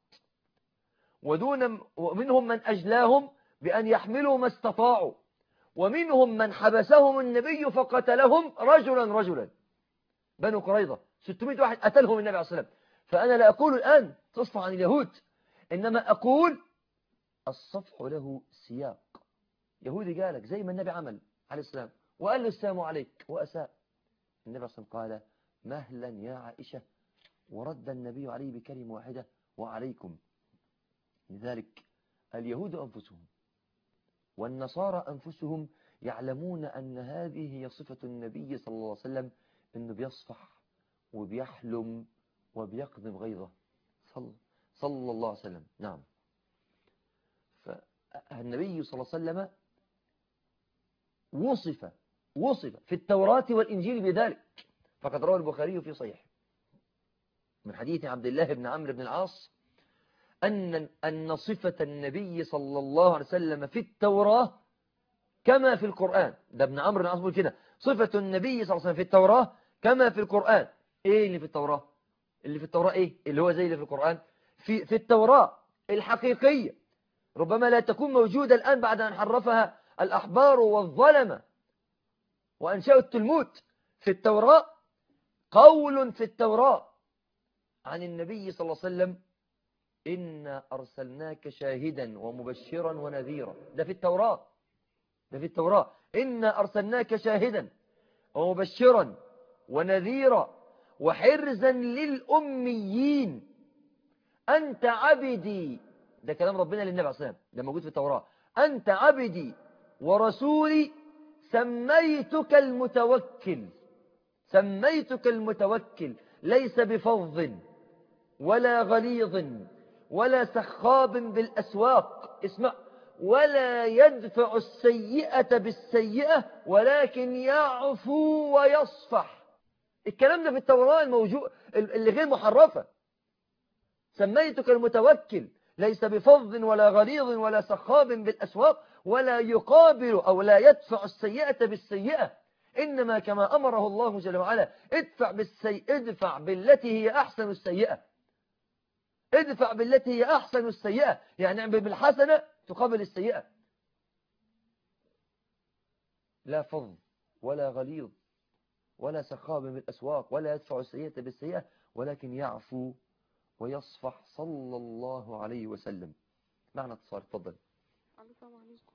ومنهم من أجلاهم بأن يحملوا ما استطاعوا، ومنهم من حبسهم النبي فقتلهم رجلا. بنو قريظة 600 واحد قتلهم النبي عليه الصلاة والسلام. فأنا لا أقول الآن تصفح عن اليهود، إنما أقول الصفح له سياق. يهودي قالك زي ما النبي عمل عليه السلام وقال له السلام عليك وأساء، النبي عليه الصلاة والسلام قال: مهلا يا عائشة، ورد النبي عليه بكلمة واحدة: وعليكم. لذلك اليهود أنفسهم والنصارى أنفسهم يعلمون أن هذه هي صفة النبي صلى الله عليه وسلم، أنه بيصفح وبيحلم وبيقضم غيظه صلى الله عليه وسلم. نعم. فالنبي صلى الله عليه وسلم وصف في التوراة والإنجيل بذلك. فقد روى البخاري في صحيح من حديث عبد الله بن عمرو بن العاص أن صفة النبي صلى الله عليه وسلم في التوراة كما في القرآن. ده ابن عمرو بن العاص بيقول كده: صفة النبي صلى الله عليه وسلم في التوراة كما في القرآن. ايه اللي في التوراة؟ ايه اللي هو زي اللي في القرآن؟ في التوراة الحقيقية، ربما لا تكون موجودة الآن بعد أن حرفها الأحبار والظلمة وأنشأوا التلمود. في التوراة قول في التوراة عن النبي صلى الله عليه وسلم: إنا أرسلناك شاهدا ومبشرا ونذيرا. ده في التوراة. إنا أرسلناك شاهدا ومبشرا ونذيرا وحرزا للأميين أنت عبدي. ده كلام ربنا للنبي عليه الصلاة والسلام، ده موجود في التوراة. أنت عبدي ورسولي سميتك المتوكل ليس بفظ ولا غليظ ولا سخاب بالأسواق. اسمع، ولا يدفع السيئة بالسيئة ولكن يعفو ويصفح. الكلام ده في التوراة الموجود اللي غير محرفة. سميتك المتوكل، ليس بفظ ولا غليظ ولا سخاب بالأسواق، ولا يقابل أو لا يدفع السيئة بالسيئة، إنما كما أمره الله جل وعلا ادفع بالتي هي أحسن السيئة. ادفع بالتي هي أحسن السيئة، يعني بالحسنة تقابل السيئة. لا فظ ولا غليظ ولا سخاب بالأسواق ولا يدفع السيئة بالسيئة ولكن يعفو ويصفح صلى الله عليه وسلم. معنى اتصال. تفضل. السلام عليكم.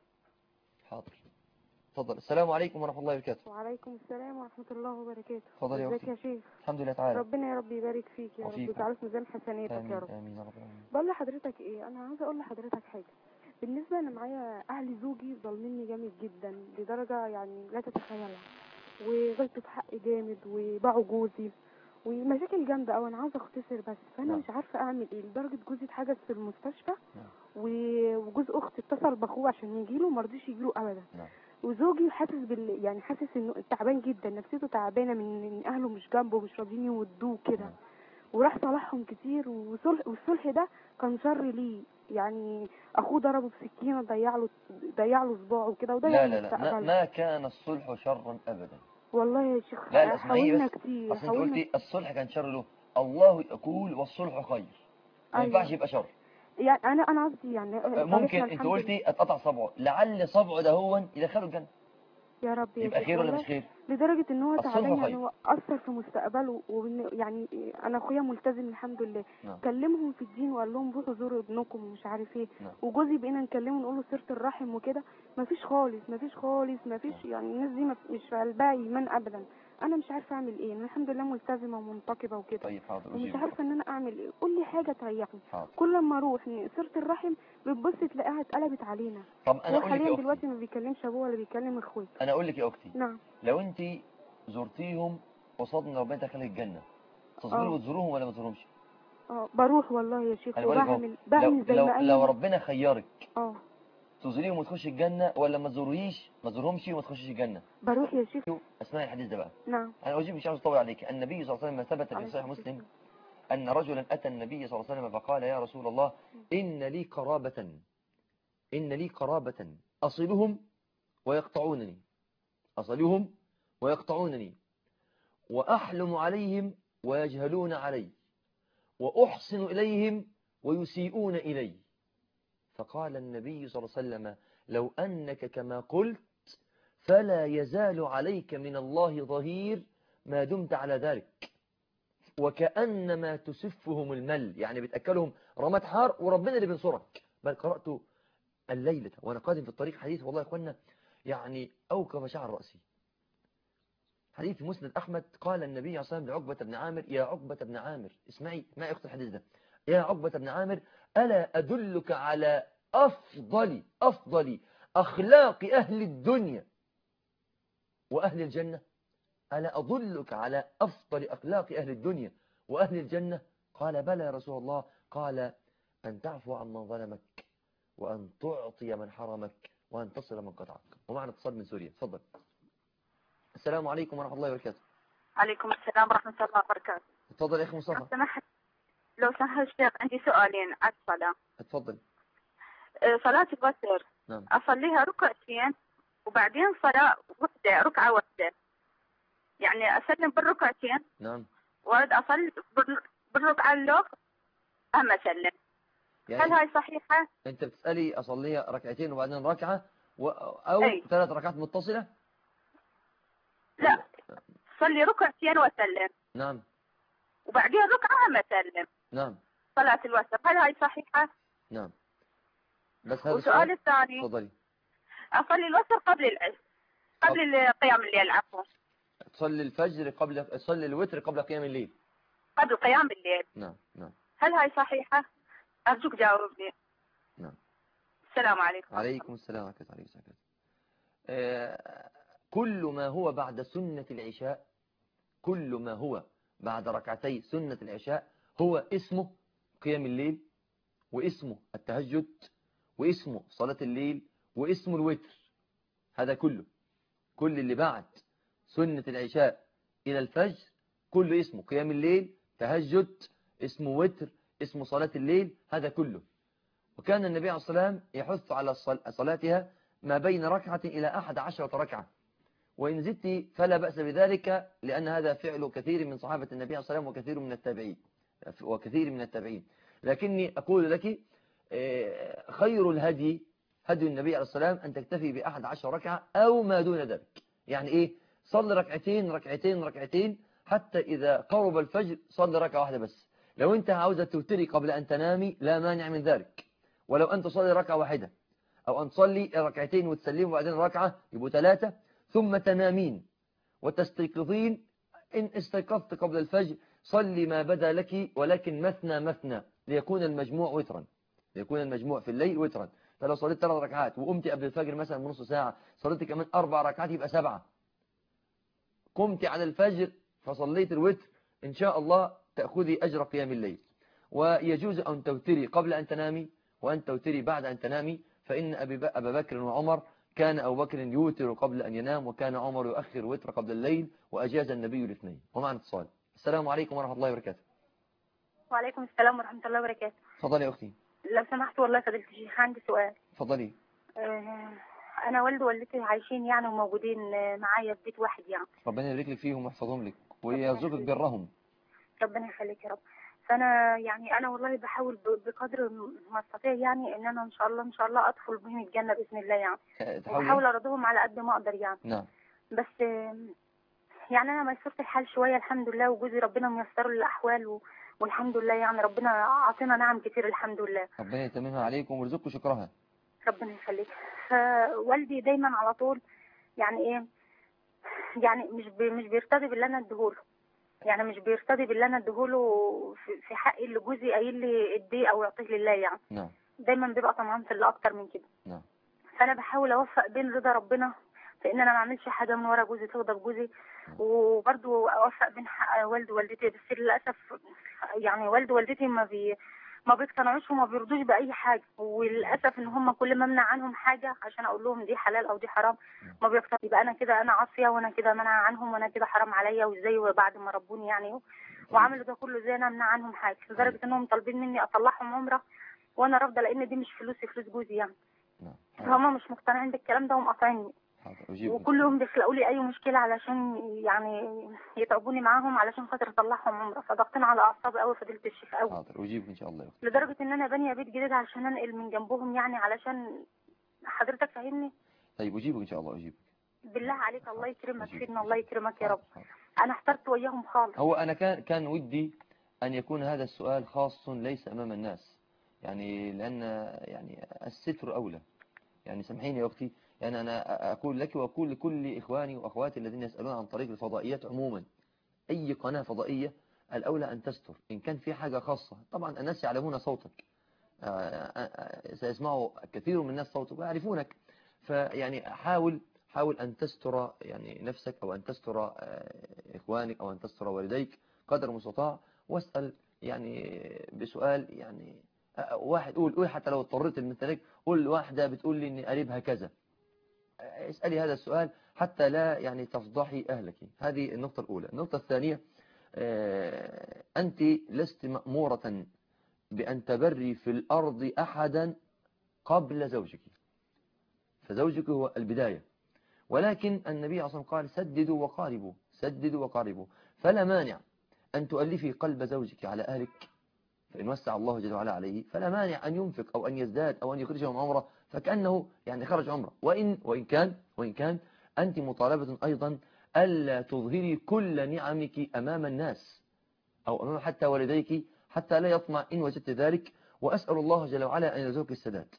حاضر. تفضل. السلام عليكم ورحمة الله وبركاته. وعليكم السلام ورحمة الله وبركاته. تفضل يا ازيك أختي. يا شيخ؟ الحمد لله تعالى. ربنا يا رب يبارك فيك يا رب ويجعله في ميزان حسناتك آمين يا رب. آمين يا رب العالمين. بقول لحضرتك ايه، انا عاوزه اقول لحضرتك حاجه. بالنسبه انا معايا اهل زوجي ظالميني جامد جدا لدرجه يعني لا تتخيلها، وغلطوا في حقي جامد وباعوا جوزي ومشاكل جامده قوي. انا عاوزه اختصر بس، فانا نعم. مش عارفه اعمل ايه لدرجه جوزي اتحجز في المستشفى. نعم. وجوز اختي اتصل باخوه عشان يجيله، ما رضيش يجيله ابدا. نعم. وزوجي حاسس يعني حاسس انه تعبان جدا، نفسيته تعبانه من ان اهله مش جنبه، مش راضيين يودوه كده. وراح صالحهم كتير، والصلح ده كان شر ليه. يعني اخوه ضربه بسكينه، ضيع له صباعه كده وضيع لا لا لا، مستقبله. ما كان الصلح شرا أبدا. والله يا شيخ لا لا، اسمعيني حاولنا بس. كتير، أصل أنت حاولنا. قلتي الصلح كان شر له. الله يقول والصلح خير. ما ينفعش ايوه، يبقى شر. يعني انا قصدي يعني ممكن صالحنا أنت الحمد لله. قلتي اتقطع صبعه، لعل صبعه ده هو يدخله الجنة. يا رب يا يبقى شيخ خير ولا مش والله. خير؟ لدرجة ان هو تعبان، الصلح يعني خير. هو اثر في مستقبله. يعني انا اخويا ملتزم الحمد لله. نعم. كلمهم في الدين وقال لهم روحوا زوروا ابنكم ومش عارف ايه. نعم. وجوزي بقينا نكلمه نقول له سيرة الرحم وكده، مفيش خالص مفيش خالص مفيش. نعم. يعني الناس دي مش في قلبها ايمان ابدا. انا مش عارفه اعمل ايه، انا الحمد لله ملتزمه ومنتقبه وكده. طيب حاضر، ومش أجيبك. عارفه ان انا اعمل ايه، قول لي حاجه تريحني. حاضر. كل ما اروح سيرة الرحم بتبص تلاقيها اتقلبت علينا. طب أنا هو أقول لك حاليا يا أختي. دلوقتي ما بيكلمش ابوه ولا بيكلم اخوه. أنا أقول لك يا أختي. نعم. لو أنت زرتيهم قصاد ان ربنا دخلك الجنة، تصبري اه وتزوروهم ولا ما تزوروهمش؟ بروح والله يا شيخ، انا بقول لك اهو. بعمل زي ما لو اي. ربنا خيرك اه تزوريهم وتخش الجنة ولا ما تزورهمش وما تخشش الجنة؟ بروح يا شيخ. اسمعي الحديث ده بقى. نعم. انا اجيب، مش عاوز اطول عليك. النبي صلى الله عليه وسلم ثبت في عليه صحيح الصلاة مسلم والسلام. ان رجلا اتى النبي صلى الله عليه وسلم فقال يا رسول الله ان لي قرابة اصلهم ويقطعونني، اصلهم ويقطعونني، واحلم عليهم ويجهلون علي، وأحسن إليهم ويسيئون إلي. فقال النبي صلى الله عليه وسلم لو أنك كما قلت فلا يزال عليك من الله ظهير ما دمت على ذلك، وكأنما تسفهم المل، يعني بتأكلهم رمات حار وربنا اللي بينصرك. بل قرأت الليلة وأنا قادم في الطريق حديث والله يا أخوانا يعني أوكب شعر رأسي. حديث مسند أحمد. قال النبي عليه الصلاة والسلام لعقبة بن عامر يا عقبة بن عامر، اسمعي أخت الحديث ده، يا عقبة بن عامر ألا أدلك على أفضل أخلاق أهل الدنيا وأهل الجنة؟ ألا أدلك على أفضل أخلاق أهل الدنيا وأهل الجنة؟ قال بلى يا رسول الله. قال أن تعفو عمن ظلمك، وأن تعطي من حرمك، وأن تصل من قطعك. ومعنى اتصال من سوريا. تفضل. السلام عليكم ورحمة الله وبركاته. عليكم السلام ورحمة الله وبركاته. تفضل يا أخي مصطفى. لو سمحت الشيخ عندي سؤالين على الصلاة. تفضل. صلاة الوتر. نعم. أصليها ركعتين وبعدين صلاة واحدة، ركعة واحدة، يعني أسلم بالركعتين. نعم. وأرد أصلي بالركعة الأخرى أما أسلم. يعني هل هاي صحيحة؟ أنت بتسألي أصليها ركعتين وبعدين ركعة أو أي. 3 ركعات متصلة؟ لا، صلي ركعتين وأسلم. نعم. وبعدين ركعة أما أسلم. نعم. صلاة الوتر هل هاي صحيحة؟ نعم. بس هذا والسؤال الثاني، تفضلي. أصلي الوتر قبل العشاء، قبل قيام الليل، عفوا. تصلي الوتر قبل قيام الليل. قبل قيام الليل. نعم. نعم. هل هاي صحيحة؟ أرجوك جاوبني. نعم. السلام عليكم. عليكم السلام ورحمة الله وبركاته. كل ما هو بعد سنة العشاء، كل ما هو بعد ركعتي سنة العشاء هو اسمه قيام الليل واسمه التهجد، واسمه صلاة الليل، واسمه الوتر. هذا كله، كل اللي بعد سنة العشاء إلى الفجر كله اسمه قيام الليل، تهجد، اسمه وتر، اسمه صلاة الليل، هذا كله. وكان النبي عليه الصلاة والسلام يحث على صلاتها ما بين ركعة إلى 11 ركعة، وإن زدت فلا بأس بذلك، لأن هذا فعل كثير من صحابة النبي عليه الصلاة والسلام وكثير من التابعين. لكني أقول لك خير الهدي هدي النبي عليه الصلاة والسلام أن تكتفي ب11 ركعة أو ما دون ذلك. يعني إيه؟ صل ركعتين ركعتين ركعتين، حتى إذا قرب الفجر صل ركعة واحدة بس. لو أنت عاوزة توتري قبل أن تنامي لا مانع من ذلك، ولو أن تصلي ركعة واحدة، أو أن تصلي ركعتين وتسلمي وبعدين ركعة يبقوا 3، ثم تنامين وتستيقظين. إن استيقظت قبل الفجر صلي ما بدا لك، ولكن مثنى مثنى، ليكون المجموع وترا، ليكون المجموع في الليل وترا. فلو صليت 3 ركعات وقمت قبل الفجر مثلا بنص ساعة، صليت كمان 4 ركعات يبقى 7. قمت على الفجر فصليت الوتر، إن شاء الله تأخذي أجر قيام الليل. ويجوز أن توتري قبل أن تنامي وأن توتري بعد أن تنامي، فإن أبا بكر وعمر كان أبو بكر يوتر قبل أن ينام، وكان عمر يؤخر وتر قبل الليل، وأجاز النبي الاثنين. ومعنا اتصال. السلام عليكم ورحمة الله وبركاته. وعليكم السلام ورحمة الله وبركاته. تفضلي يا أختي. لو سمحت والله فضيلة الشيخ عندي سؤال. تفضلي. أنا والدي ووالدتي عايشين يعني وموجودين معايا في بيت واحد يعني. ربنا يبارك لك فيهم ويحفظهم لك ويرزقك برهم. ربنا يخليك يا رب. فأنا يعني أنا والله بحاول بقدر ما استطيع يعني إن أنا إن شاء الله أدخل بهم الجنة بإذن الله يعني. وبحاول أرضهم على قد ما أقدر يعني. نعم. بس يعني أنا ميسورة الحال شوية الحمد لله، وجوزي ربنا ميسر لي الأحوال والحمد لله يعني ربنا عطينا نعم كتير الحمد لله. ربنا يتممها عليكم ويرزقكم شكرها. ربنا يخليك. فوالدي دايما على طول يعني ايه، يعني مش بيرتضي باللي انا اديهوله، يعني مش بيرتضي باللي انا اديهوله في حق اللي جوزي قايل لي اديه او يعطيه لله يعني. نعم. دايما بيبقى طمعان في اللي اكتر من كده. نعم. فانا بحاول اوفق بين رضا ربنا في ان انا ما اعملش حاجه من ورا جوزي تغضب جوزي، وبرضه اوفق بين حق والدي ووالدتي. بس للاسف يعني والدي ووالدتي ما بيقتنعوش وما بيرضوش باي حاجه، وللاسف ان هم كل ما امنع عنهم حاجه عشان اقول لهم دي حلال او دي حرام ما بيقتنعوا. يبقى انا كده انا عاصيه، وانا كده منع عنهم، وانا كده حرام عليا، وازاي بعد ما ربوني يعني وعملوا ده كله زي انا امنع عنهم حاجه، لدرجه انهم طالبين مني اطلعهم عمره وانا رافضه، لان دي مش فلوسي، فلوس جوزي يعني. هم مش مقتنعين بالكلام ده ومقاطعيني، وكل يوم بيخلقوا لي اي مشكله علشان يعني يتعبوني معاهم علشان خاطر اطلعهم عمره، فضغطين على اعصابي قوي فضيله الشيخ قوي. حاضر اجيبك ان شاء الله. لدرجه ان انا بانيه بيت جديد عشان انقل من جنبهم يعني، علشان حضرتك فاهمني. طيب اجيبك ان شاء الله. اجيبك بالله عليك. الله يكرمك فينا، الله يكرمك يا رب. انا احترت وياهم خالص. هو انا كان ودي ان يكون هذا السؤال خاص ليس امام الناس، يعني لان يعني الستر اولى. يعني سامحيني يا اختي، يعني انا اقول لك واقول لكل اخواني واخواتي الذين يسالون عن طريق الفضائيات عموما، اي قناه فضائيه الاولى ان تستر. ان كان في حاجه خاصه، طبعا الناس يعلمون صوتك، سيسمعوا كثير من الناس صوتك ويعرفونك، فيعني حاول أن تستر يعني نفسك، أو أن تستر إخوانك، أو أن تستر والديك قدر المستطاع. واسأل يعني بسؤال، يعني واحد قول حتى لو اضطريت المثالك، قول واحدة بتقول لي إن قريبها كذا، اسألي هذا السؤال حتى لا يعني تفضحي أهلك. هذه النقطة الأولى. النقطة الثانية، أنت لست مأمورة بأن تبري في الأرض أحدا قبل زوجك، فزوجك هو البداية، ولكن النبي أصلا قال سددوا وقاربوا، سددوا وقاربوا. فلا مانع أن تؤلفي قلب زوجك على أهلك، فإن وسع الله جل وعلا عليه فلا مانع أن ينفق أو أن يزداد أو أن يخرجهم عمره، فكأنه يعني خرج عمره. وإن كان أنت مطالبة أيضا ألا تظهري كل نعمك أمام الناس أو أمام حتى والديك، حتى لا يطمع إن وجدت ذلك. وأسأل الله جل وعلا أن يرزقك السداد.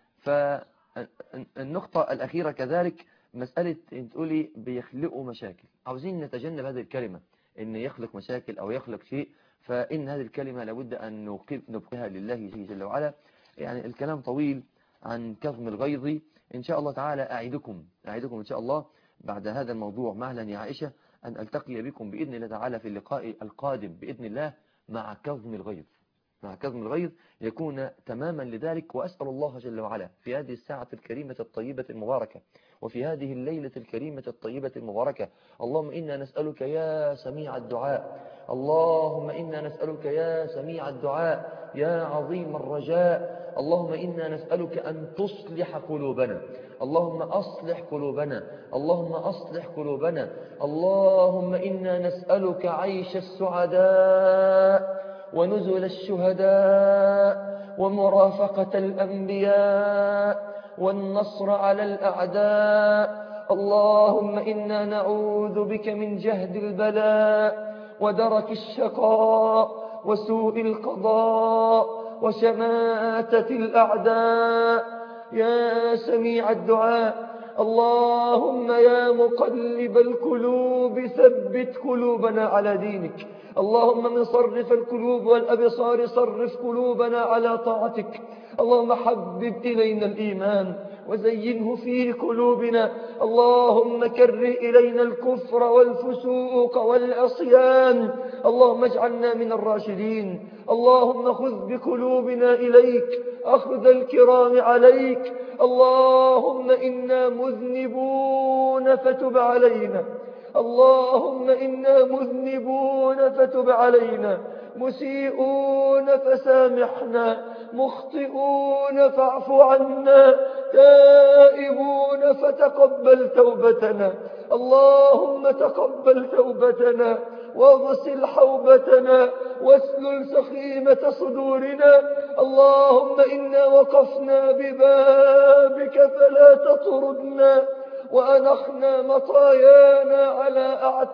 فالنقطة الأخيرة كذلك مسألة أن تقولي بيخلقوا مشاكل، عاوزين نتجنب هذه الكلمة إن يخلق مشاكل أو يخلق شيء، فإن هذه الكلمة لابد أن نبقيها لله جل وعلا. يعني الكلام طويل عن كظم الغيظ، إن شاء الله تعالى أعدكم إن شاء الله بعد هذا الموضوع مهلا يا عائشة أن ألتقي بكم بإذن الله تعالى في اللقاء القادم بإذن الله مع كظم الغيظ، مع كظم الغيظ يكون تماما لذلك. وأسأل الله جل وعلا في هذه الساعة الكريمة الطيبة المباركة وفي هذه الليلة الكريمة الطيبة المباركة، اللهم إنا نسألك يا سميع الدعاء، اللهم إنا نسألك يا سميع الدعاء يا عظيم الرجاء، اللهم إنا نسألك أن تصلح قلوبنا، اللهم أصلح قلوبنا، اللهم أصلح قلوبنا، اللهم إنا نسألك عيش السعداء ونزل الشهداء ومرافقة الأنبياء والنصر على الأعداء. اللهم إنا نعوذ بك من جهد البلاء ودرك الشقاء وسوء القضاء وشماتة الأعداء يا سميع الدعاء. اللهم يا مقلب القلوب ثبت قلوبنا على دينك، اللهم من صرف القلوب والأبصار صرف قلوبنا على طاعتك. اللهم حبب إلينا الإيمان وزينه في قلوبنا، اللهم كره إلينا الكفر والفسوق والعصيان، اللهم اجعلنا من الراشدين. اللهم خذ بقلوبنا إليك أخذ الكرام عليك. اللهم إنا مذنبون فتب علينا، اللهم إنا مذنبون فتب علينا، مسيئون فسامحنا، مخطئون فاعف عنا، تائبون فتقبل توبتنا. اللهم تقبل توبتنا واغسل حوبتنا واسلل سخيمة صدورنا. اللهم إنا وقفنا ببابك فلا تطردنا، وأنخنا مطايانا على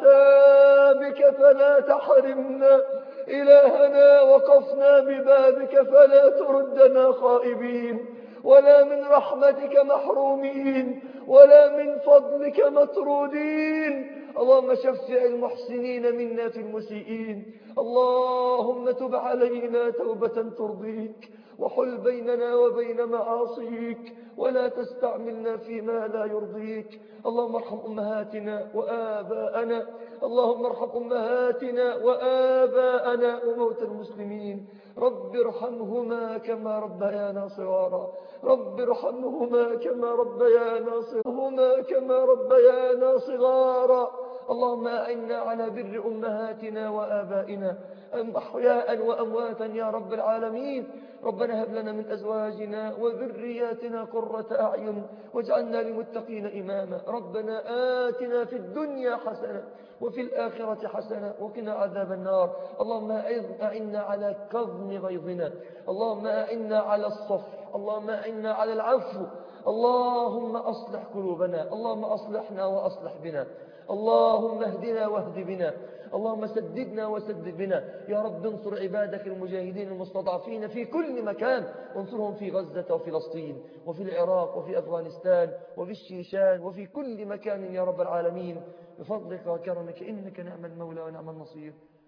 أعتابك فلا تحرمنا. إلهنا وقفنا ببابك فلا تردنا خائبين، ولا من رحمتك محرومين، ولا من فضلك مطرودين. اللهم شفع المحسنين منا في المسيئين. اللهم تب علينا توبة ترضيك، وحل بيننا وبين معاصيك، ولا تستعملنا فيما لا يرضيك. اللهم ارحم أمهاتنا وآباءنا، اللهم ارحم أمهاتنا وآباءنا وموتى المسلمين. رب ارحمهما كما ربيانا صغارا، رب ارحمهما كما ربيانا صغارا. اللهم أعنا على بر أمهاتنا وآبائنا أحياء وأمواتا يا رب العالمين. ربنا هب لنا من أزواجنا وذرياتنا قرة أعين واجعلنا للمتقين إماما. ربنا آتنا في الدنيا حسنة وفي الآخرة حسنة وقنا عذاب النار. اللهم أعنا على كظم غيظنا، اللهم أعنا على الصف، اللهم أعنا على العفو. اللهم أصلح قلوبنا، اللهم أصلحنا وأصلح بنا، اللهم اهدنا واهد بنا، اللهم سددنا وسدد بنا. يا رب انصر عبادك المجاهدين المستضعفين في كل مكان، انصرهم في غزة وفي فلسطين وفي العراق وفي أفغانستان وفي الشيشان وفي كل مكان يا رب العالمين، بفضلك وكرمك، إنك نعم المولى ونعم النصير.